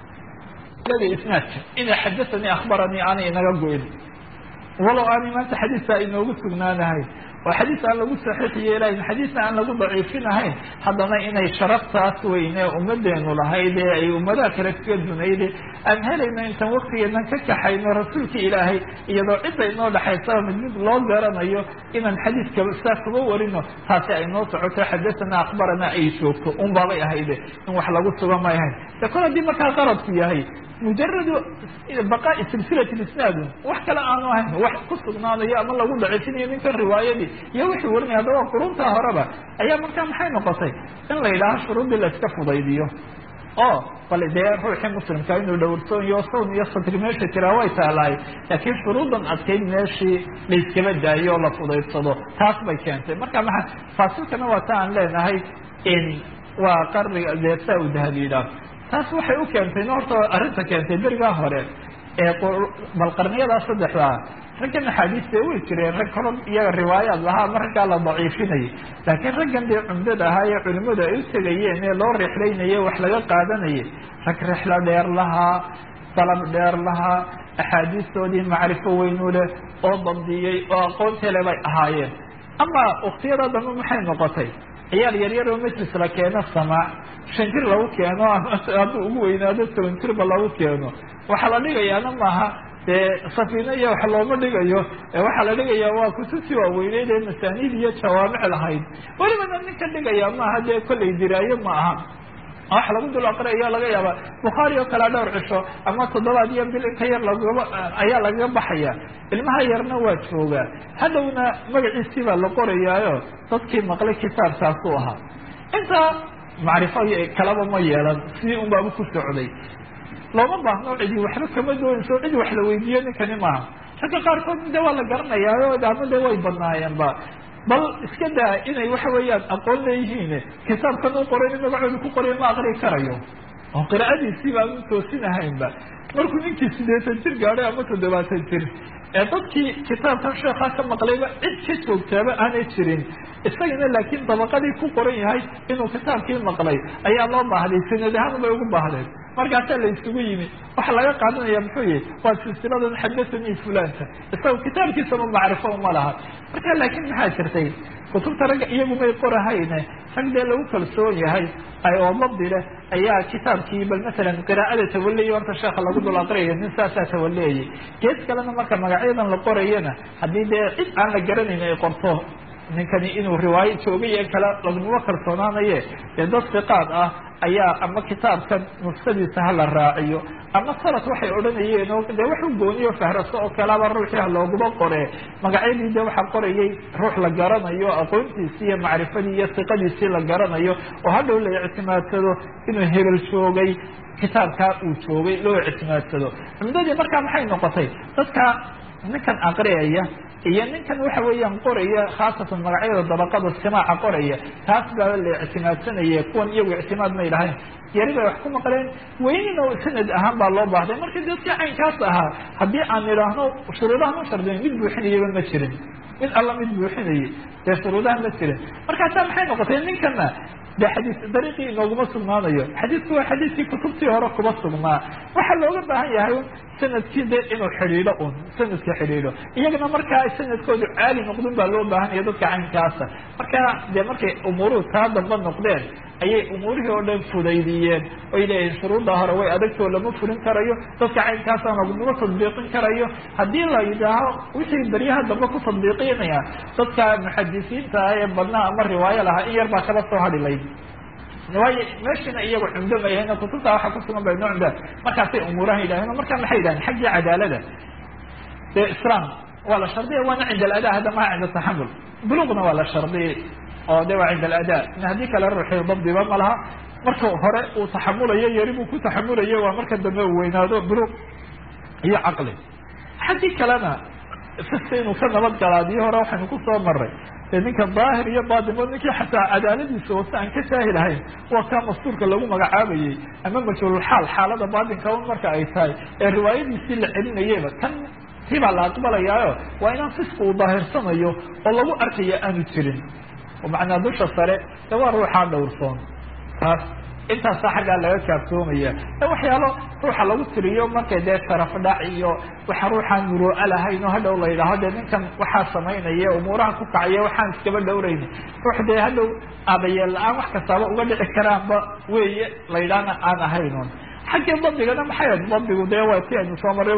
A: isnaadka ina xadathanii akhbaranii aanay inaga goyn walow aanay maanta xadiiska inoogu sugnaanahay oo xadiis aan lagu saxiix yeelayn xadiisna aan lagu daciifinahayn haddana inay sharaftaas weyne ummadeenu lahayd ee ay ummadaha kale kaga dunayde aan helayno intaan waktigeedan ka kaxayno rasuulka ilaahay iyadoo cidda inoo dhexaysaba mid mid loo garanayo inaan xadiiska saa kuga warino taasi ay noo socoto xadathana akhbarana ay joogto un baabay ahayde in wax lagu suga may ahayn de kol haddii markaa qaradku yahay mujaradu baqaa'i silsilati isnaadun wax kale aanu ahayn wax ku sugnaanayo ama lagu daciifinayo ninkan riwaayadii iyo wixii warinaya haddaba quruntaa horeba ayaa markaa maxay noqotay in la yidhaaho shuruuddii la iska fudaydiyo oo bale dee ruuxii muslimka inuu dhowrsoonyo sawn iyo satri meesha jiraa way taalahay laakiin shuruudan adkayd meeshii la iskaba daayo oo la fudaydsado taas bay keentay marka maa faasilkana waa ta aan leenahay in waa qarniga dee saa u dahab yidhaah taas waxay u keentay horta arrinta keentay berigaa hore ee bal qarniyadaa saddexdaa raggan axaadiista way jireen rag horan iyaga riwaayaad lahaa ama raggaa la daciifinayay laakiin raggan dee cumdada ahaa ee culimadu ay u tegayeen ee loo rixlaynaye wax laga qaadanayay rag rixlo dheer lahaa dalab dheer lahaa axaadiistoodii macrifo weynu leh oo dabdiyey oo aqoonteele bay ahaayeen ama waktiyada dambe maxay noqotay ciyaal yaryar oo majlis la keeno samaac 5 jir lagu keeno hadduu ugu weynaado 7 jirba lagu keeno waxaa la dhigayaana maaha dee safiina iyo wax looma dhigayo waxaa la dhigayaa waa kutubtii waaweyneyd ee masaaniid iyo jawaamic lahayd welibana ninka dhigaya maaha dee kollay diraayo ma aha wax lagu dul aqriayo laga yaaba bukhaari oo kale dhowr cisho ama 7 iyo bil inka yar ayaa lagaga baxaya ilmaha yarna waa joogaa hadhowna magaciisii baa la qorayaayo dadkii maqlay kitaabkaas u ahaa inta macrifo kalaba ma yeelan sidii un baabu ku socday looma baahno cidii waxba kama doonayso cidi wax la weydiiyo ninkani maaha ragga qaarkood de waa la garanayaayo ama de way badnaayeenba bal iska daa inay waxa weeyaan aqoon leeyihiin kitaabkan u qoray magacooda ku qoray ma aqri karayo oo qiraa'adiisii baan u toosinahaynba markuu ninkii 80 jir gaadhay ama 70 jir ee dadkii kitaabkan sheekha ka maqlayba cid ka joogtaaba aanay jirin isagana laakiin dabaqadii ku qoran yahay inuu kitaabkii maqlay ayaa loo baahday sanad ahaan bay ugu baahdeen markaasaa la isugu yimi waxa laga qaadanaya muxuu yahay waa silsiladan xadathanii fulanta isaga kitaabkiisaba macrifo uma laha marka laakiin maxaa jirtay kutubta ragga iyagu may qorahayne rag dee lagu kalsoon yahay ay oo dabdi leh ayaa kitaabkii bal masalan qiraa'ada tawaliyay horta sheekha lagu dul aqriyayo nin saasaa tawaliyayay gees kalena marka magacyadan la qorayana haddii dee cid aan la garanayn ay qorto ninkani inuu riwaayo joogay ee kale laguma kalsoonaanaye dee dad siqaad ah ayaa ama kitaabkan nuskadiisa hala raaciyo ama salad waxay odhanayeen oo dee wax u gooniyo fahraso oo kalaba ruuxii ha looguma qore magacyadii dee waxaa qorayay ruux la garanayo aqoontiisii iyo macrifadii iyo siqadiisii la garanayo oo hadhow la ictimaadsado inuu hebel joogay kitaabkaa uu joogay loo ictimaadsado cumdadii markaa maxay noqotay dadka ninkan aqriyaya iyo ninkan waxa weeyaan qoraya khaasatan magacyada dabaqada simaaca qoraya taas baa la ictimaadsanaya kuwan iyagu ictimaad may lahayn yari bay wax ku maqleen weynina sanad ahaan baa loo baahday marka dadkii caynkaas ahaa haddii aan idhaahno shuruudaha ma shardiyin mid buuxinayaba ma jirin mid alla mid buuxinayay dee shuruudaha ma jirin markaasaa maxay noqotay ninkana de xadiis dariiqii inooguma sugnaanayo xadiisku waa xadiiskii kutubtii hore kuma sugnaa waxaa looga baahan yahay sanadkii de inuu xidhiidho un sanadka xidhiidho iyagana markaa sanadkoodu caali noqdin baa loo baahanaya dadka caynkaasa markaa dee markay umuuruhu taa damba noqdeen ayay umuurihii oo dhan fudaydiyeen oy leeyihin shuruudda hore way adagtoo lama fulin karayo dadka caynkaasa laguma tadbiiqin karayo haddii la yidhaaho wixii baryaha dambe ku tadbiiqinaya dadka muxadisiinta ah ee badnaa ama riwaayo lahaa in yar baa kaba soo hadhi layd waayo meeshina iyagu cumdo ma yahayn kutubta waxa kusugan bay cumda markaasay umuuraha yidhaaheen markaa maxay yidhahen xaggii cadaalada dee islaam ولا شرطية وانا عند الأداء هذا ما عند التحمل بلوغنا ولا شرطية أو ده عند الأداء إن هذيك الروح ضبط بما لها مركو هراء وتحمل يريب وكو تحمل ومركو الدماء وين هذا بلوغ هي عقلي حدي كلامها في السين وكان نبض قرادي هراء وحنكو صور مرة لأنك الظاهر يبادي منك حتى عدالة سوسة أنك ساهل هاي وكان مصدور كله مقعابي أما مجهول الحال حالة بعد كون مركا أيتاي الرواية دي سيل علم يبا كان تيبع الأقبال يايو وإن فسق وظاهر سميو والله أركي أن ترين ومعنى دوش الصريع سواء روحان دورصون انت صاحب قال لك كابتومية وحياله روح لو تريو markay de taraf dhaciyo waxa ruuxan muro alahayno hada oo leeyahay ninkan waxa sameeynaya umuraha ku kacay waxaan iskaba dhowrayna ruuxde hada abayeel aan wax kastaba uga dhici karaanba weeye leeyana aan ahayno xagga dabdigana maxay dabdigu de waa tii aynu soo maray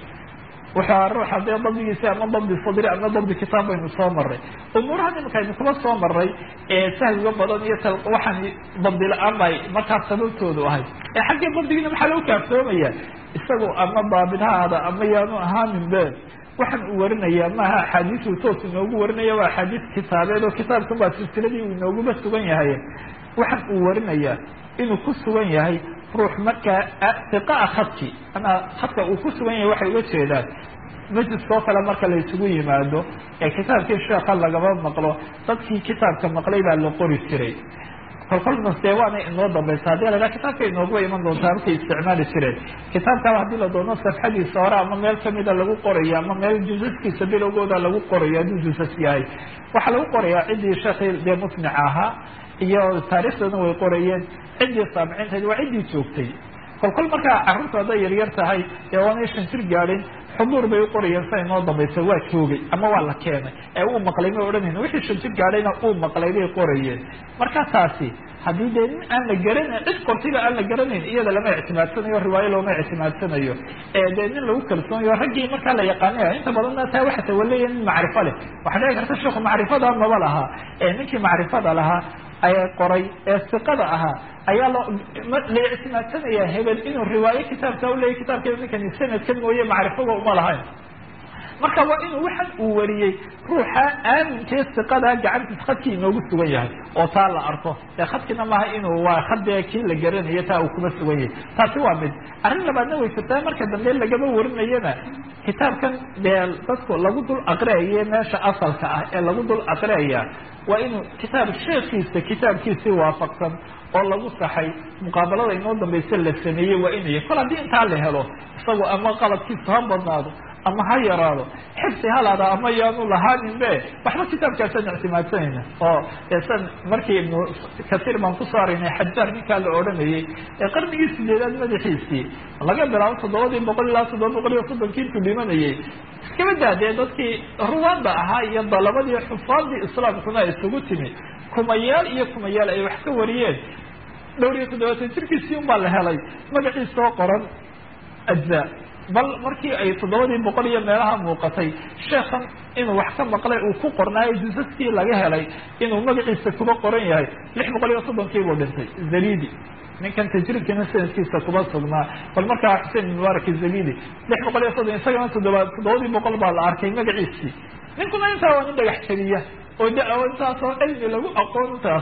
A: waxa ruuxa de dabdigiisa ama dabdi sadri ama dabdi kitaab aynu soo maray umuraha markaynu kuma soo maray sahwiga badan iyo waxaan dabdi la'aan bay markaa sababtoodu ahay xagga dabdigina maxaa loo kaaftoomaya isagoo ama daabidhaada ama yaanu ahaanin been waxaan u warinayaa maaha xadiisu toos inoogu warinaya waa xadiis kitaabeed oo kitaabkan baa silsiladii uu inooguba sugan yahay waxaan u warinayaa inuu ku sugan yahay ruux markaa iqaa khadki ana khadka uu ku sugan yahay waxay uga jeedaan majliskoo kale marka la isugu yimaado ee kitaabkii sheekha lagaba maqlo dadkii kitaabka maqlay baa la qori jiray kolkolna seewaana inoo dambaysa haddii la kitaabka inoogu iman doontaa markay isticmaali jireen kitaabkaa haddii la doono safxadiisa hore ama meel kamida lagu qorayo ama meel jusaskiisa bilowgooda lagu qorayo hadduu jusas yahay waxaa lagu qorayaa ciddii sheekii dee musnica ahaa iyo taariikhdana way qorayeen ciddii saamiciintayd waa ciddii joogtay kolkol markaa carruurta hadday yaryar tahay ee waanay shan jir gaadhin xuduur bay u qorayeen sa inoo dambaysa waa joogay ama waa la keenay ee uu maqlay ma odhanayna wixii shan jir gaadhayna uu maqlay bay qorayeen marka taasi haddii dee nin aan la garanayn cid qortiba aan la garanayn iyada lama ictimaadsanayo riwaayo looma ictimaadsanayo dee nin lagu kalsoonayo raggii markaa la yaqaanaya inta badanna taa waxa tawaleeya nin macrifo leh waxaa dhici karta sheekhu macrifada maba lahaa ninkii macrifada lahaa ayaa qoray ee siqada ahaa ayaa la ictimaadsanaya hebel inuu riwaayo kitaabka uleeyahy kitaabkeeda ninkani sanadkan mooye macrifada uma lahayn marka waa inuu waxan uu wariyey ruuxa aaminkee siqada gacantiis khadkii inoogu sugan yahay oo taa la arko ee khadkina maaha inuu waa khadee kii la garanayo taa uu kuma sugan yahay taasi waa mid arrin labaadna way jirtaa marka dambe lagaba warinayana kitaabkan dee dadku lagu dul aqriaye meesha asalka ah ee lagu dul aqriaya waa inuu kitaab sheekiisa kitaabkiisii waafaqsan oo lagu saxay muqaabalada inoo dambaysa la sameeyey waa inay kol haddii intaa la helo isagoo ama qaladkiisa ha badnaado ama ha yaraado xifsi halaada ama yaanu lahaanin be waxba kitaabkaasaan ictimaadsanayna oo san markii ibnu kasiir baan kusoo aragnay xajaar ninkaa la odhanayay ee qarnigii sideedaad madaxiisii laga bilaabo 700 ilaa 730 intuu dhimanayay iskaba daadee dadkii ruwaada ahaa iyo dalabadii xufaadii islaamkuna isugu timi kumayaal iyo kumayaal ay wax ka wariyeen dhowr iyo 70 jirkiisii unbaa la helay magaciisa oo qoran ajzaa bal markii ay 700 iyo meelaha muuqatay sheekhan inuu wax ka maqlay uu ku qornaayo jusaskii laga helay inuu magaciisa kuba qoran yahay 630 buu dhintay Zalidi ninkan tajriibkina sanadkiisa kuba sugnaa bal markaa Xuseen Mubarak Zalidi 630 isagana 700 baa la arkay magaciisii ninkuna intaa waa nin dhagax jariya oo da'awantaas oo cilmi lagu aqoontaas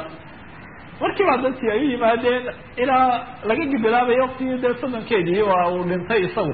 A: markii baa dadkii ay yimaadeen ilaa laga bilaabay waqtigii dee soddonkeedii waa uu dhintay isagu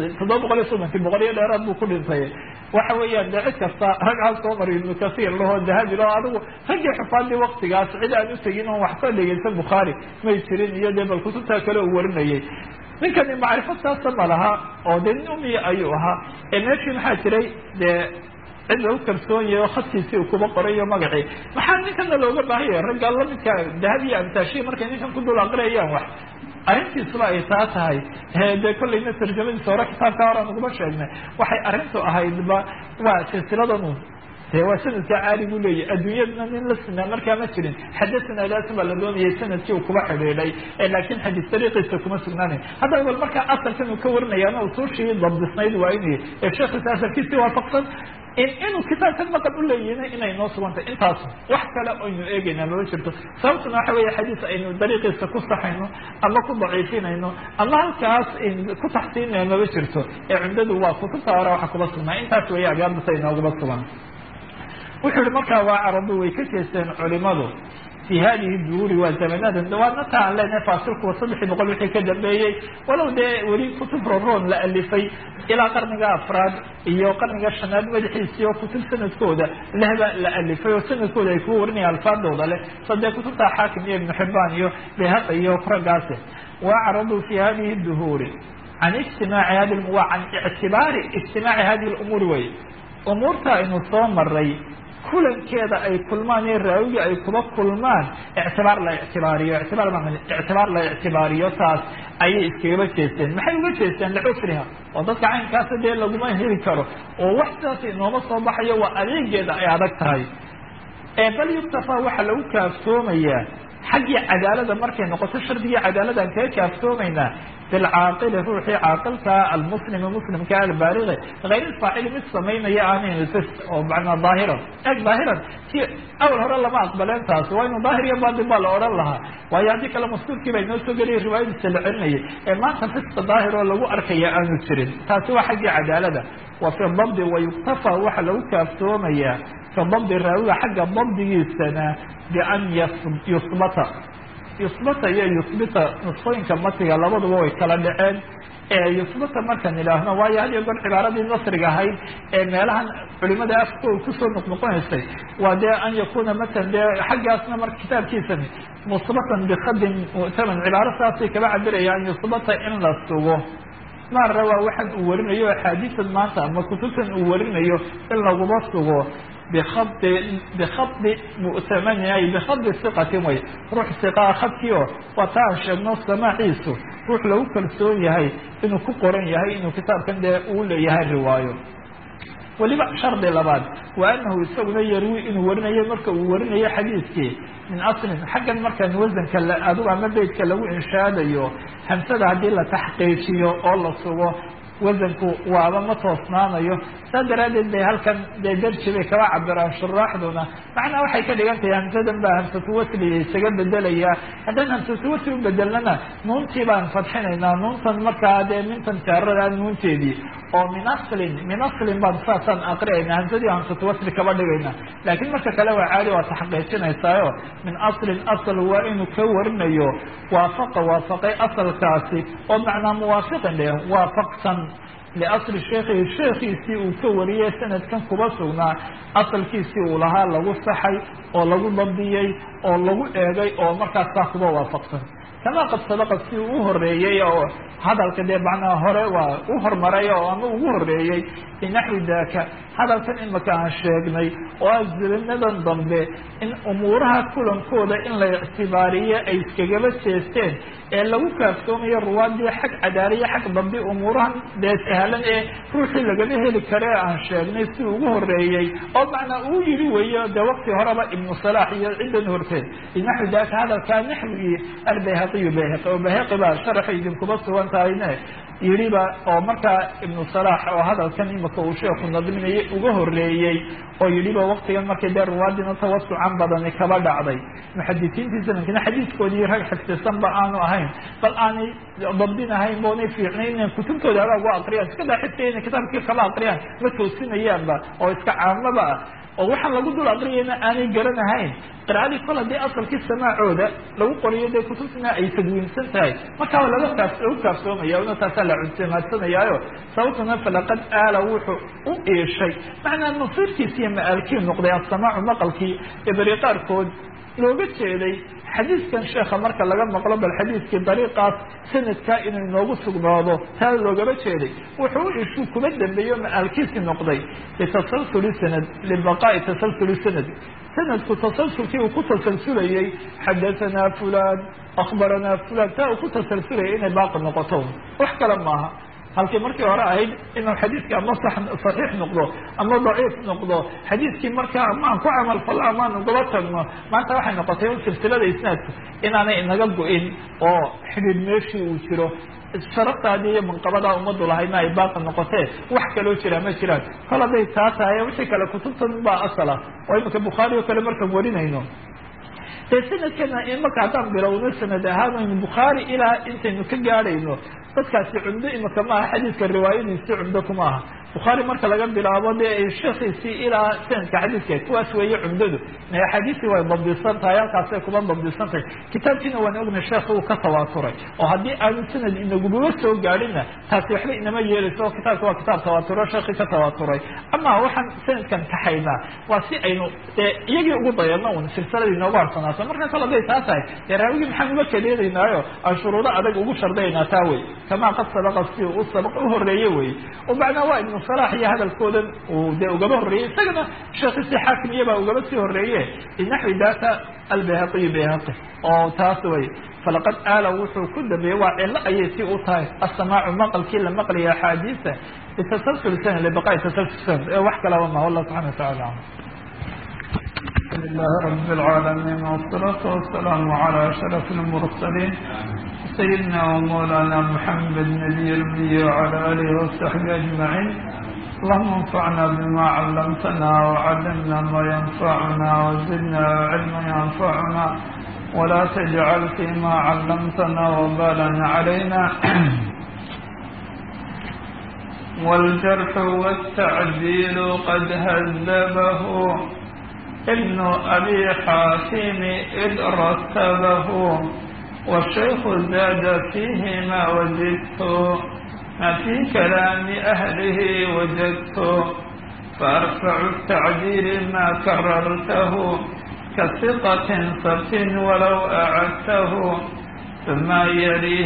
A: 730 boqol iyo dheeraad buu ku dhintay waxa weeyaan dee cid kasta ragcaas soo maray ibnu kasiir lahoo dahabi laho adigu raggii xufaadii waqtigaas cid aan u tegin oon wax ka dhegeysan bukhaari may jirin iyo dee bal kutubtaa kale uu warinayay ninkani macrifadtaasa ma laha oo dee nin umiya ayuu ahaa ee meeshii maxaa jiray dee cid lagu kalsoon yahay oo khadkiisii uu kuba qorayo magacii maxaa ninkana looga baahan yahay ragga lamidka dahabi iyo amtaashiya markay ninkan ku dul aqriyayaan wax arrintiisuba ay taa tahay dee kollayna tarjamadiisa hore kitaabka hore naguma sheegnay waxay arrintu ahaydba waa silsiladanu dee waa sanadka caali buu leeyahy adduunyadna nin la sinaa markaa ma jirin xadasana laasin baa la doonayay sanadkii uu kuba xidhiidhay laakiin xadiis dariiqiisa kuma sugnaanayn haddaba bal markaa asalkan uu ka warinayaana usuushii dabdisnayd waa inay sheekhiisa asalkiisii waafaqsan inuu kitaabkan maqal u leeyahayna inay noo sugantay intaas wax kale aynu eegayna mama jirto sababtuna waxa weeye xadiis aynu dariiqiisa ku saxayno ama ku daciifinayno ama halkaas ku taxsiinayno mama jirto ee cumdadu waa kutubta hore waxa kuba sugnaa intaas weeye agaabata inoogaba sugan wuxuu yihi markaa waa caradu way ka jeesteen culimadu في هذه الدهور والزمنات دوارنا تعالى فاصلك وصدح بقول وحي كدبيي ولو ده ولي كتب رون لألفي إلى قرنقة أفراد إيو قرنقة شناد مدحيسيو كتب سنة كودة لهذا لألفي وسنة كودة يكورني الفاد دوضة صدق كتب حاكم ابن حبان إيو بهذا إيو فرقاسه وعرضوا في هذه الدهور عن اجتماع هذه وعن اعتبار اجتماع هذه الأمور وي أمورتا إنه صوم الرئي kulankeeda ay kulmaan ee raawiga ay kuba kulmaan ictibaar la ictibaariyo taas ayay iskaga jeesteen maxay uga jeesteen lacusriha oo dadka caynkaas dee laguma heli karo oo wax sidaas inooma soo baxayo waa adeegeeda ay adag tahay bal yuktafa waxa lagu kaaftoomayaa xaggii cadaalada markay noqoto shardigii cadaaladaan kaga kaaftoomaynaa بالعاقل روحي عاقلك المسلم كالبالغ غير الفاعل مش سمينا يعني الفسق او معنى ظاهرا ظاهرا اول هره لما اقبلين تاس وانه ظاهر يبقى دبال اورن لها وياديك المسلم كي بينو سو غلي روايه السلعنيه ما تفسق ظاهر لو اركيا ان جرين تاس waa xagii cadaalada وفي الضبط ويكتفى waxa lagu kaaftoomayaa في الضبط الراوي xagga dabdigiisana بان يثبت يثبت نصوينka matiga labaduba way kala dhaceen يثبت markaan ilaahno waayo hal iyo goor cibaaradii nasriga ahayd ee meelahan culimada afkooda kusoo noqnoqonaysay waa dee an yakuna matan dee xaggaasna marka kitaabkiisa musbatan bikadin mu'taman cibaaro saasay kaba cabirayaan yuthbata in la sugo marra waa waxaan uu warinayo axaadiisan maanta ama kutubtan uu warinayo in laguba sugo بخط مؤتمن أي بخط ثقة وي روح ثقة خطيو وتعش النص سماعيسو روح لو كلسون يهي إنه كقرن يهي إنه كتاب كان ده أول يهي الرواية ولبع شرط لبعض وأنه يسوي يروي إنه ورنا يمرك وورنا يحديث كي من أصل حقا مركا نوزن كلا أدو عمل بيت كلا وإنشاد يو همسد عديلة تحقيقيو الله سوى وزنku waaba ma toosnaanayo saa daraadeed bay halkan dee darji bay kala cabiraan shuraaxduna macnaa waxay ka dhigan tahay hamsadan baa hamsatu wasli isaga bedelaya haddaan hamsatu wasli u bedelnana nuuntii baan fadxinaynaa nuuntan markaa dee mintan jaarada nuunteedii oo min aslin baan saasaan aqriaynaa hamsadii hamsatu wasli kaba dhigayna laakiin marka kale waa caadi waa taxqiijinaysaayo min aslin asal waa inuu ka warinayo waafaqay asalkaasi oo macnaa muwaafiqin leh waafaqsan لأصل الشيخيسي وكوريه سنة كان كبسونا أصل كيسي ولها لغو صحي أو لغو ضبيي أو لغو إيغي أو مركز تاخذه وافقا كما قد صدقت في أهريي أو هذا الكذب معنا هري وأهر مريي أو أهريي في نحو ذاك هذا كان إن مكان الشيخني وأزل الندن ضمبي إن أمورها كلهم كودة إن لا اعتبارية أي سكجبت سيستين إن لو كافتومي الرواد دي حق عدالية حق ضمبي أمورها دي سهلا إيه روحي لقليه لكراء عن الشيخني في أهريي أو معنى أوجري ويا ده وقت هرب ابن صلاح عند نهرتين في نحو ذاك هذا كان نحوي البيهقي وبيهقي بقى شرح يدنكم بس وانت عيناه يريبا أو مركا ابن صلاح أو هذا كان يمكو شيخ النظمين وجهر ليي أو يريبا وقت مركا دار روادنا توسع عن بدن كبر عضي محدثين في زمن كنا حديث كودي هاي حتى سنبا أنا هاي بل أنا ضبطنا هاي بوني في عينين كتبت ده بقى قريان كذا حتى كتاب كيف كلا قريان متوسين أيام بقى أو إسكعام بقى oo waxa lagu dul aqriyayna aanay garanahayn qiraadi kala day asalkii samaaعooda lagu qoriyay kutubtina ay tadwiinsan tahay marka laga kaafsoomayo oo taasala cuntimaadsanayaayo sababtuna falaqad aala wuxuu u eeshay macna nasiirkiisa maalkii noqday samaacu maqalkii ibriqaarkood looga jeeday xadiiskan sheekha marka laga maqlo bal xadiiskii dariiqaas sanadka inuu noogu sugnaado taa loogaba jeeday wuxuu ishu kuma dambeeyo maalkiisi noqday litasalsul sanad libaqaa'i tasalsul sanad sanadku tasalsulkii uu ku tasalsulayay xadathana fulan akhbarana fulan taa uu ku tasalsulayay inay baaqi noqoto wax kale maaha halkii markii hore ahayd inuu xadiidka ama saxiix noqdo ama daciif noqdo xadiidkii markaa ama aan ku camal falo ama aan ugaba tagno maanta waxay noqotay in silsilada isnaadku inaanay inaga go-in oo xidhiid meeshii uu jiro sharaftaadii iyo manqabadaa ummaddu lahayna ay baaqi noqotee wax kaloo jira ma jiraan kol hadday taa tahay wixii kale kutubtan baa asala oo imika bukhaari oo kale markaan warinayno dee sanadkana marka haddaan bilowno sanad ahaan aynu bukhaari ilaa intaynu ka gaadhayno dadkaasi cumdo imika maaha xadiidka riwaayadiisi cumdo kuma aha bukhaari marka laga bilaabo dee sheekhiisii ilaa sanadka xadiidka kuwaas weeye cumdadu axaadiistii way dabdisan tahay halkaasay kuma dabdisan tahay kitaabkiina waan ognay sheekh uu ka tawaaturay oo haddii aanu sanad inaguba soo gaadhina taasi waxba inama yeelayso kitaabka waa kitaab tawaaturo sheekii ka tawaaturay ama waxaan sanadkan kaxaynaa waa si aynu dee iyagii ugu dayano un silsiladii noogu harsanaato marka kale haday taa tahay dee raawigii maxaan uga kadeedaynaayo aan shuruudo adag ugu shardaynaa taa wey kamaa qad sabaqa si u sabaq u horeeye wey o macnaa waa ibnu salax iyo hadalkoodan uu dee ugaba horreeyey isagana sheekhiisi xaakim iyabaa ugaba sii horreeye binaxwi data albayhaqiy bayhaqi oo taas way falaqad aala wuxuu ku dambeeyey waa cilo ayay si u tahay asamaacu maqalkii la maqlaya axaadiisa bitasalsul sanad libaqaa'i tasalsul sanad ee wax kalaba ma wallah subxana watacala
B: لله رب العالمين والصلاة والسلام على أشرف المرسلين سيدنا ومولانا محمد نبي الأمي وعلى آله وصحبه أجمعين اللهم انفعنا بما علمتنا وعلمنا ما ينفعنا وزدنا علما ينفعنا ولا تجعل فيما علمتنا وبالا علينا والجرح والتعديل قد هذبه ابن أبي حاتم إذ رتبه والشيخ زاد فيه ما وجدت ما في كلام أهله وجدت فأرفع التعديل ما كررته كثقة ثبت ولو أعدته ثم يليه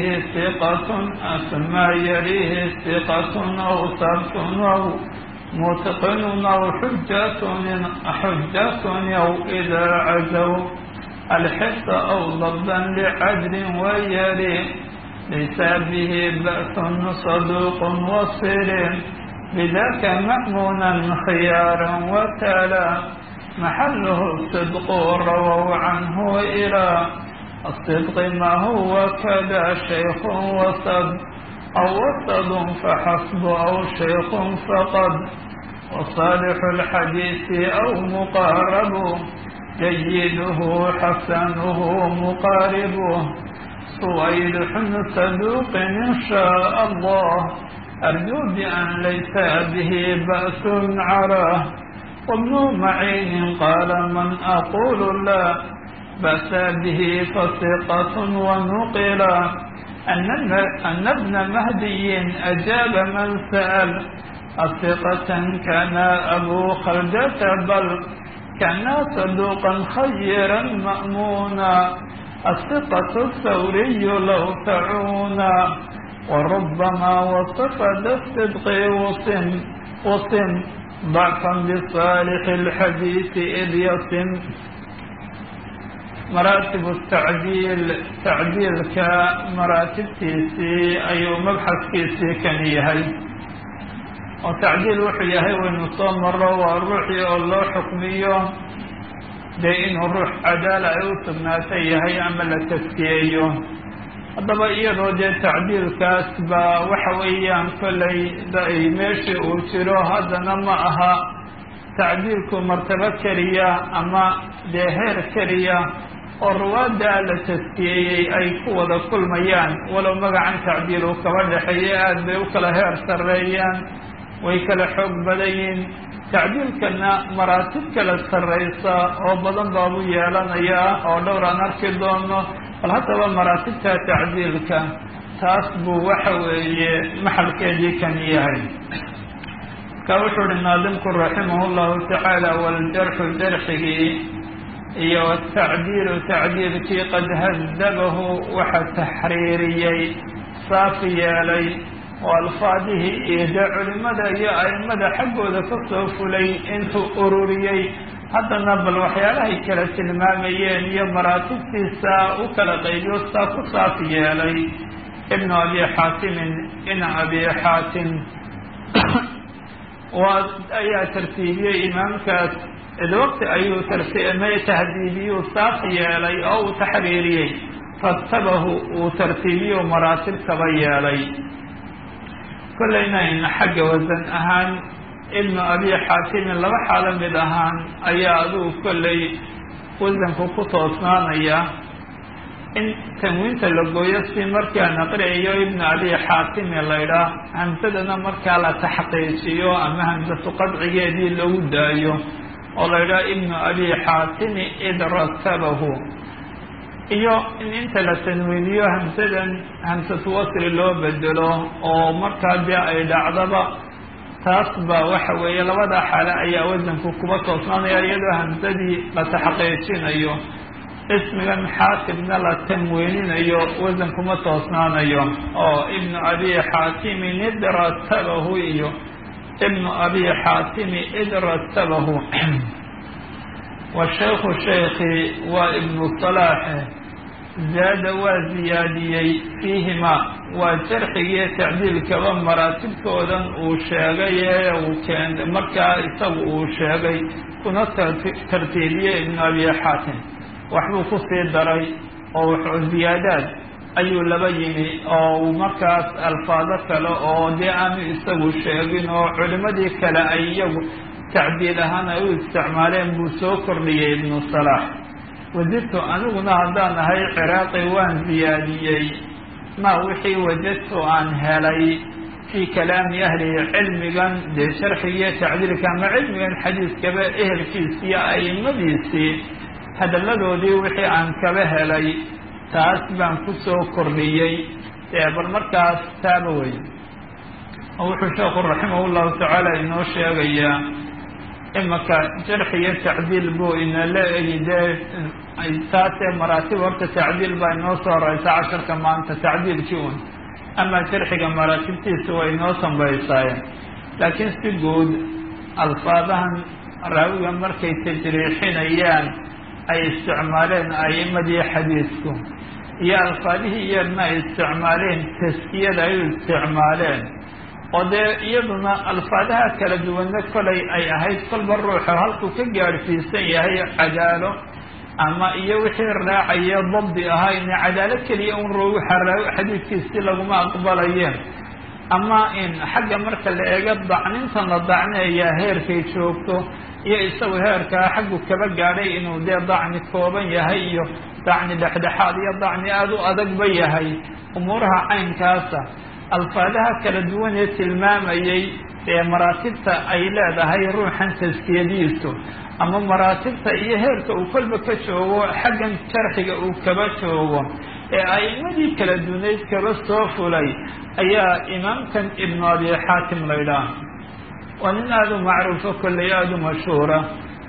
B: ثقة أو ثبت أو متقن أو حجة أو إذا عزوا الحفظ أو ضبا لعدل ويلي ليس به بأس صدوق وصل بذاك مأمونا خيارا وتلا محله الصدق رووا عنه إلى الصدق ما هو كذا شيخ وصد أو وسط فحسب أو شيخ فقد وصالح الحديث أو مقارب جيده حسنه مقاربه صويلح صدوق إن شاء الله أرجو بأن ليس به بأس عراه وابن معين قال من أقول لا بأس به فثقة ونقلا أن ابن مهدي أجاب من سأل الثقة كان أبو خلدة بل كان صدوقا خيرا مأمونا الثقة الثوري لو تعونا وربما وصف ذا الصدق وصم ضعفا بصالح الحديث إذ يصم مراتب التعديل تعديل كمراتب كيسي أي مبحث كيسي كان يهي وتعديل وحي والنصام مرة والروحي الله حكميه دين الروح عدالة يوسف ناسي هي عمل تسكيه haddaba iyadoo dee tacdiilkaasba waxa weeyaan kollay ay meesha uu jiro haddana ma aha tacdiilku martabo keliya ama dee heer keliya oo ruwaadda la taskiyeeyey ay ku wada kulmayaan walow magacan tacdiil uu kaba dhexeeye aada bay u kala heer sarreeyaan way kala xoog badayiin tacdiilkana maraatib kala sarreysa oo badan baabu yeelanayaa oo dhowr aan arki doono bal haddaba maraatibta tacdiilka taas buu waxa weeye maxalkeedii kan yahay ka wuxuu uhi naadimku raximah llahu tacaala waljarxu jarxigii iyo atacdiilu tacdiilkii qad hadabahu waxa taxriiriyey saafi yeelay oo alfaadihii iyo dee culimada iyo aimada xaggooda kasoo fulay intuu ururiyey haddana bal waxyaalahay kala tilmaamayeen iyo maraatibtiisa u kala qaybiyo saa ku saafi yeelay ibnu abi xaatimin ina abi xaatim ayaa tartiibiyey imaamkaas waqti ayuu tahdiibiyuu saas yeelay oo uu taxriiriyey ratabahu uu tartiibiyo maraatib kaba yeelay. kollayna xagga wasan ahaan ibnu abi xaatimin laba xaalo mid ahaan ayaa adugu kollay wasanku ku toosnaanaya in tanwiinta la gooyo si markaan aqriayo ibnu abi xaatimin laydhaah hamsadana markaa la taxqiijiyo ama hamsatu qadcigeedii lagu daayo oo laydhaah ibnu abi xaatimi id ratabahu, iyo in inta la tanwiiniyo hamsadan hamsatu wasri loo bedelo oo markaa dee ay dhacdaba taas ba waxa weeye labada xaale ayaa wasanku kuba toosnaanaya iyadoo hamsadii la taxqiijinayo ismigan xaatimna la tanwiininayo wasan kuma toosnaanayo oo ibnu abi xaatimin id ratabahu iyo ibnu abi xaatimi id ratabahu. washaykhu shaykhi waa ibnu salaaxe zaada waa ziyaadiyey fiihimaa waa jarxigiiyo tacdiilkaba maraatibtoodan uu sheegay ee uu markaa isagu uu sheegay kuna tartiibiyey ibnu abi xaatim waxbuu ku sii daray oo wuxuu ziyaadaad ayuu laba yimi oo uu markaas alfaado kale oo dee aanu isagu sheegin oo culimadii kale ay iyagu tacdiil ahaan ay u isticmaaleen buu soo kordhiyey ibnu salaax. wajidtu aniguna haddaan ahay ciraaqi waan ziyaadiyey maa wixii wajadtu aan helay fii kalaami ahlihi cilmigan dee sharxigiiyo tacdiilka ama cilmigan xadiiskaba ehelkiisiiyo aimadiisii hadalladoodii wixii aan kaba helay taas baan ku soo kordhiyey bal markaas taaba wey. wuxuu sheekhu raximah llahu tacaala inoo sheegayaa imaka jarxi iyo tacdiil buu inala egi dee taasee maraatib horta tacdiil baa inoo soo horeysa casharka maanta tacdiilkii un, ama jarxiga maraatibtiisa way inoo sambaysaayeen. laakiin si guud alfaadahan raawiga markay tajriixinayaan ay isticmaaleen a'imadii xadiisku iyo alfaadihii iyadna ay isticmaaleen taskiyada ay u isticmaaleen oo dee iyaduna alfaadaha kala duwanna kolay ay ahayd kolba ruuxu halkuu ka gaadhsiisan yahay cadaalo ama iyo wixii raacaya dabdi ahaa ina cadaalo keliya un xadiidkiisi laguma aqbalayeen, ama in xagga marka la eego dacnintan la dacneeyaa heerkay joogto iyo isagu heerkaa xaggu kaba gaadhay inuu dee dacni kooban yahay iyo dacni dhexdhexaad iyo dacni aada u adagba yahay. umuuraha caynkaasa alfaadaha kala duwan ee tilmaamayay ee maraatibta ay leedahay ruuxan taskiyadiisu ama maraatibta iyo heerka uu kolba ka joogo xaggan jarxiga uu kaba joogo ee a'imadii kala dunayd kaba soo fulay ayaa imaamkan ibnu abi xaatim laydhaah. waa nin aada u macruufo kolley aada u mashhuura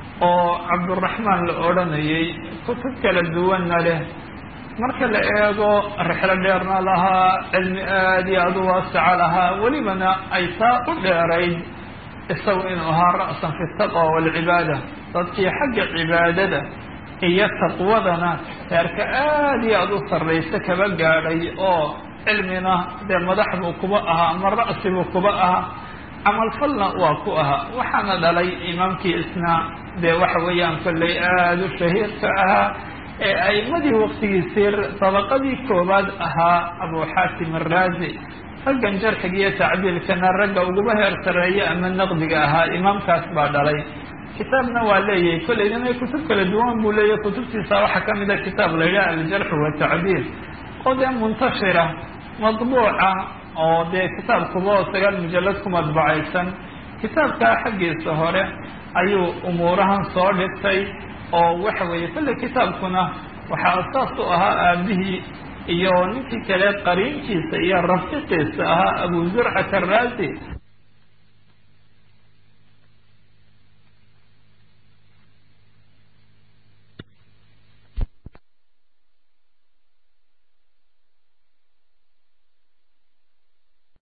B: oo cabduraxmaan la odhanayay kutub kala duwanna leh marka la eego rixlo dheerna lahaa cilmi aada iyo aada u waasaca lahaa welibana ay taa u dheerayd isagu inuu ahaa ra'san fi taqwa waalcibaada dadkii xagga cibaadada iyo taqwadana heerka aada iyo aada u sarraysa kaba gaadhay oo cilmina dee madax buu kuba ahaa ama ra'si buu kuba ahaa camalfalna waa ku ahaa. waxaana dhalay imaamkii isna dee waxa weeyaan kolley aada u shahiirka ahaa ee a'imadii waqtigiisii dabaqadii koobaad ahaa abu xaatim araazi raggan jarxiga iyo tacdiilkana ragga uguba heer sareeya ama naqdiga ahaa imaamkaas baa dhalay. kitaabna waa leeyahay kolleydana kutub kala duwan buu leeyahay. kutubtiisa waxaa ka mid a kitaab la yidhaha aljarxu watacdiil oo dee muntashira madbuuca oo dee kitaabkuba oo 9 mujallad ku madbacaysan. kitaabkaa xaggiisa hore ayuu umuurahan soo dhigtay oo waxa weeye kolle kitaabkuna waxaa asaas u ahaa aabihii iyo ninkii kale qariinkiisa iyo rafiqiisa ahaa abu zurcat araazi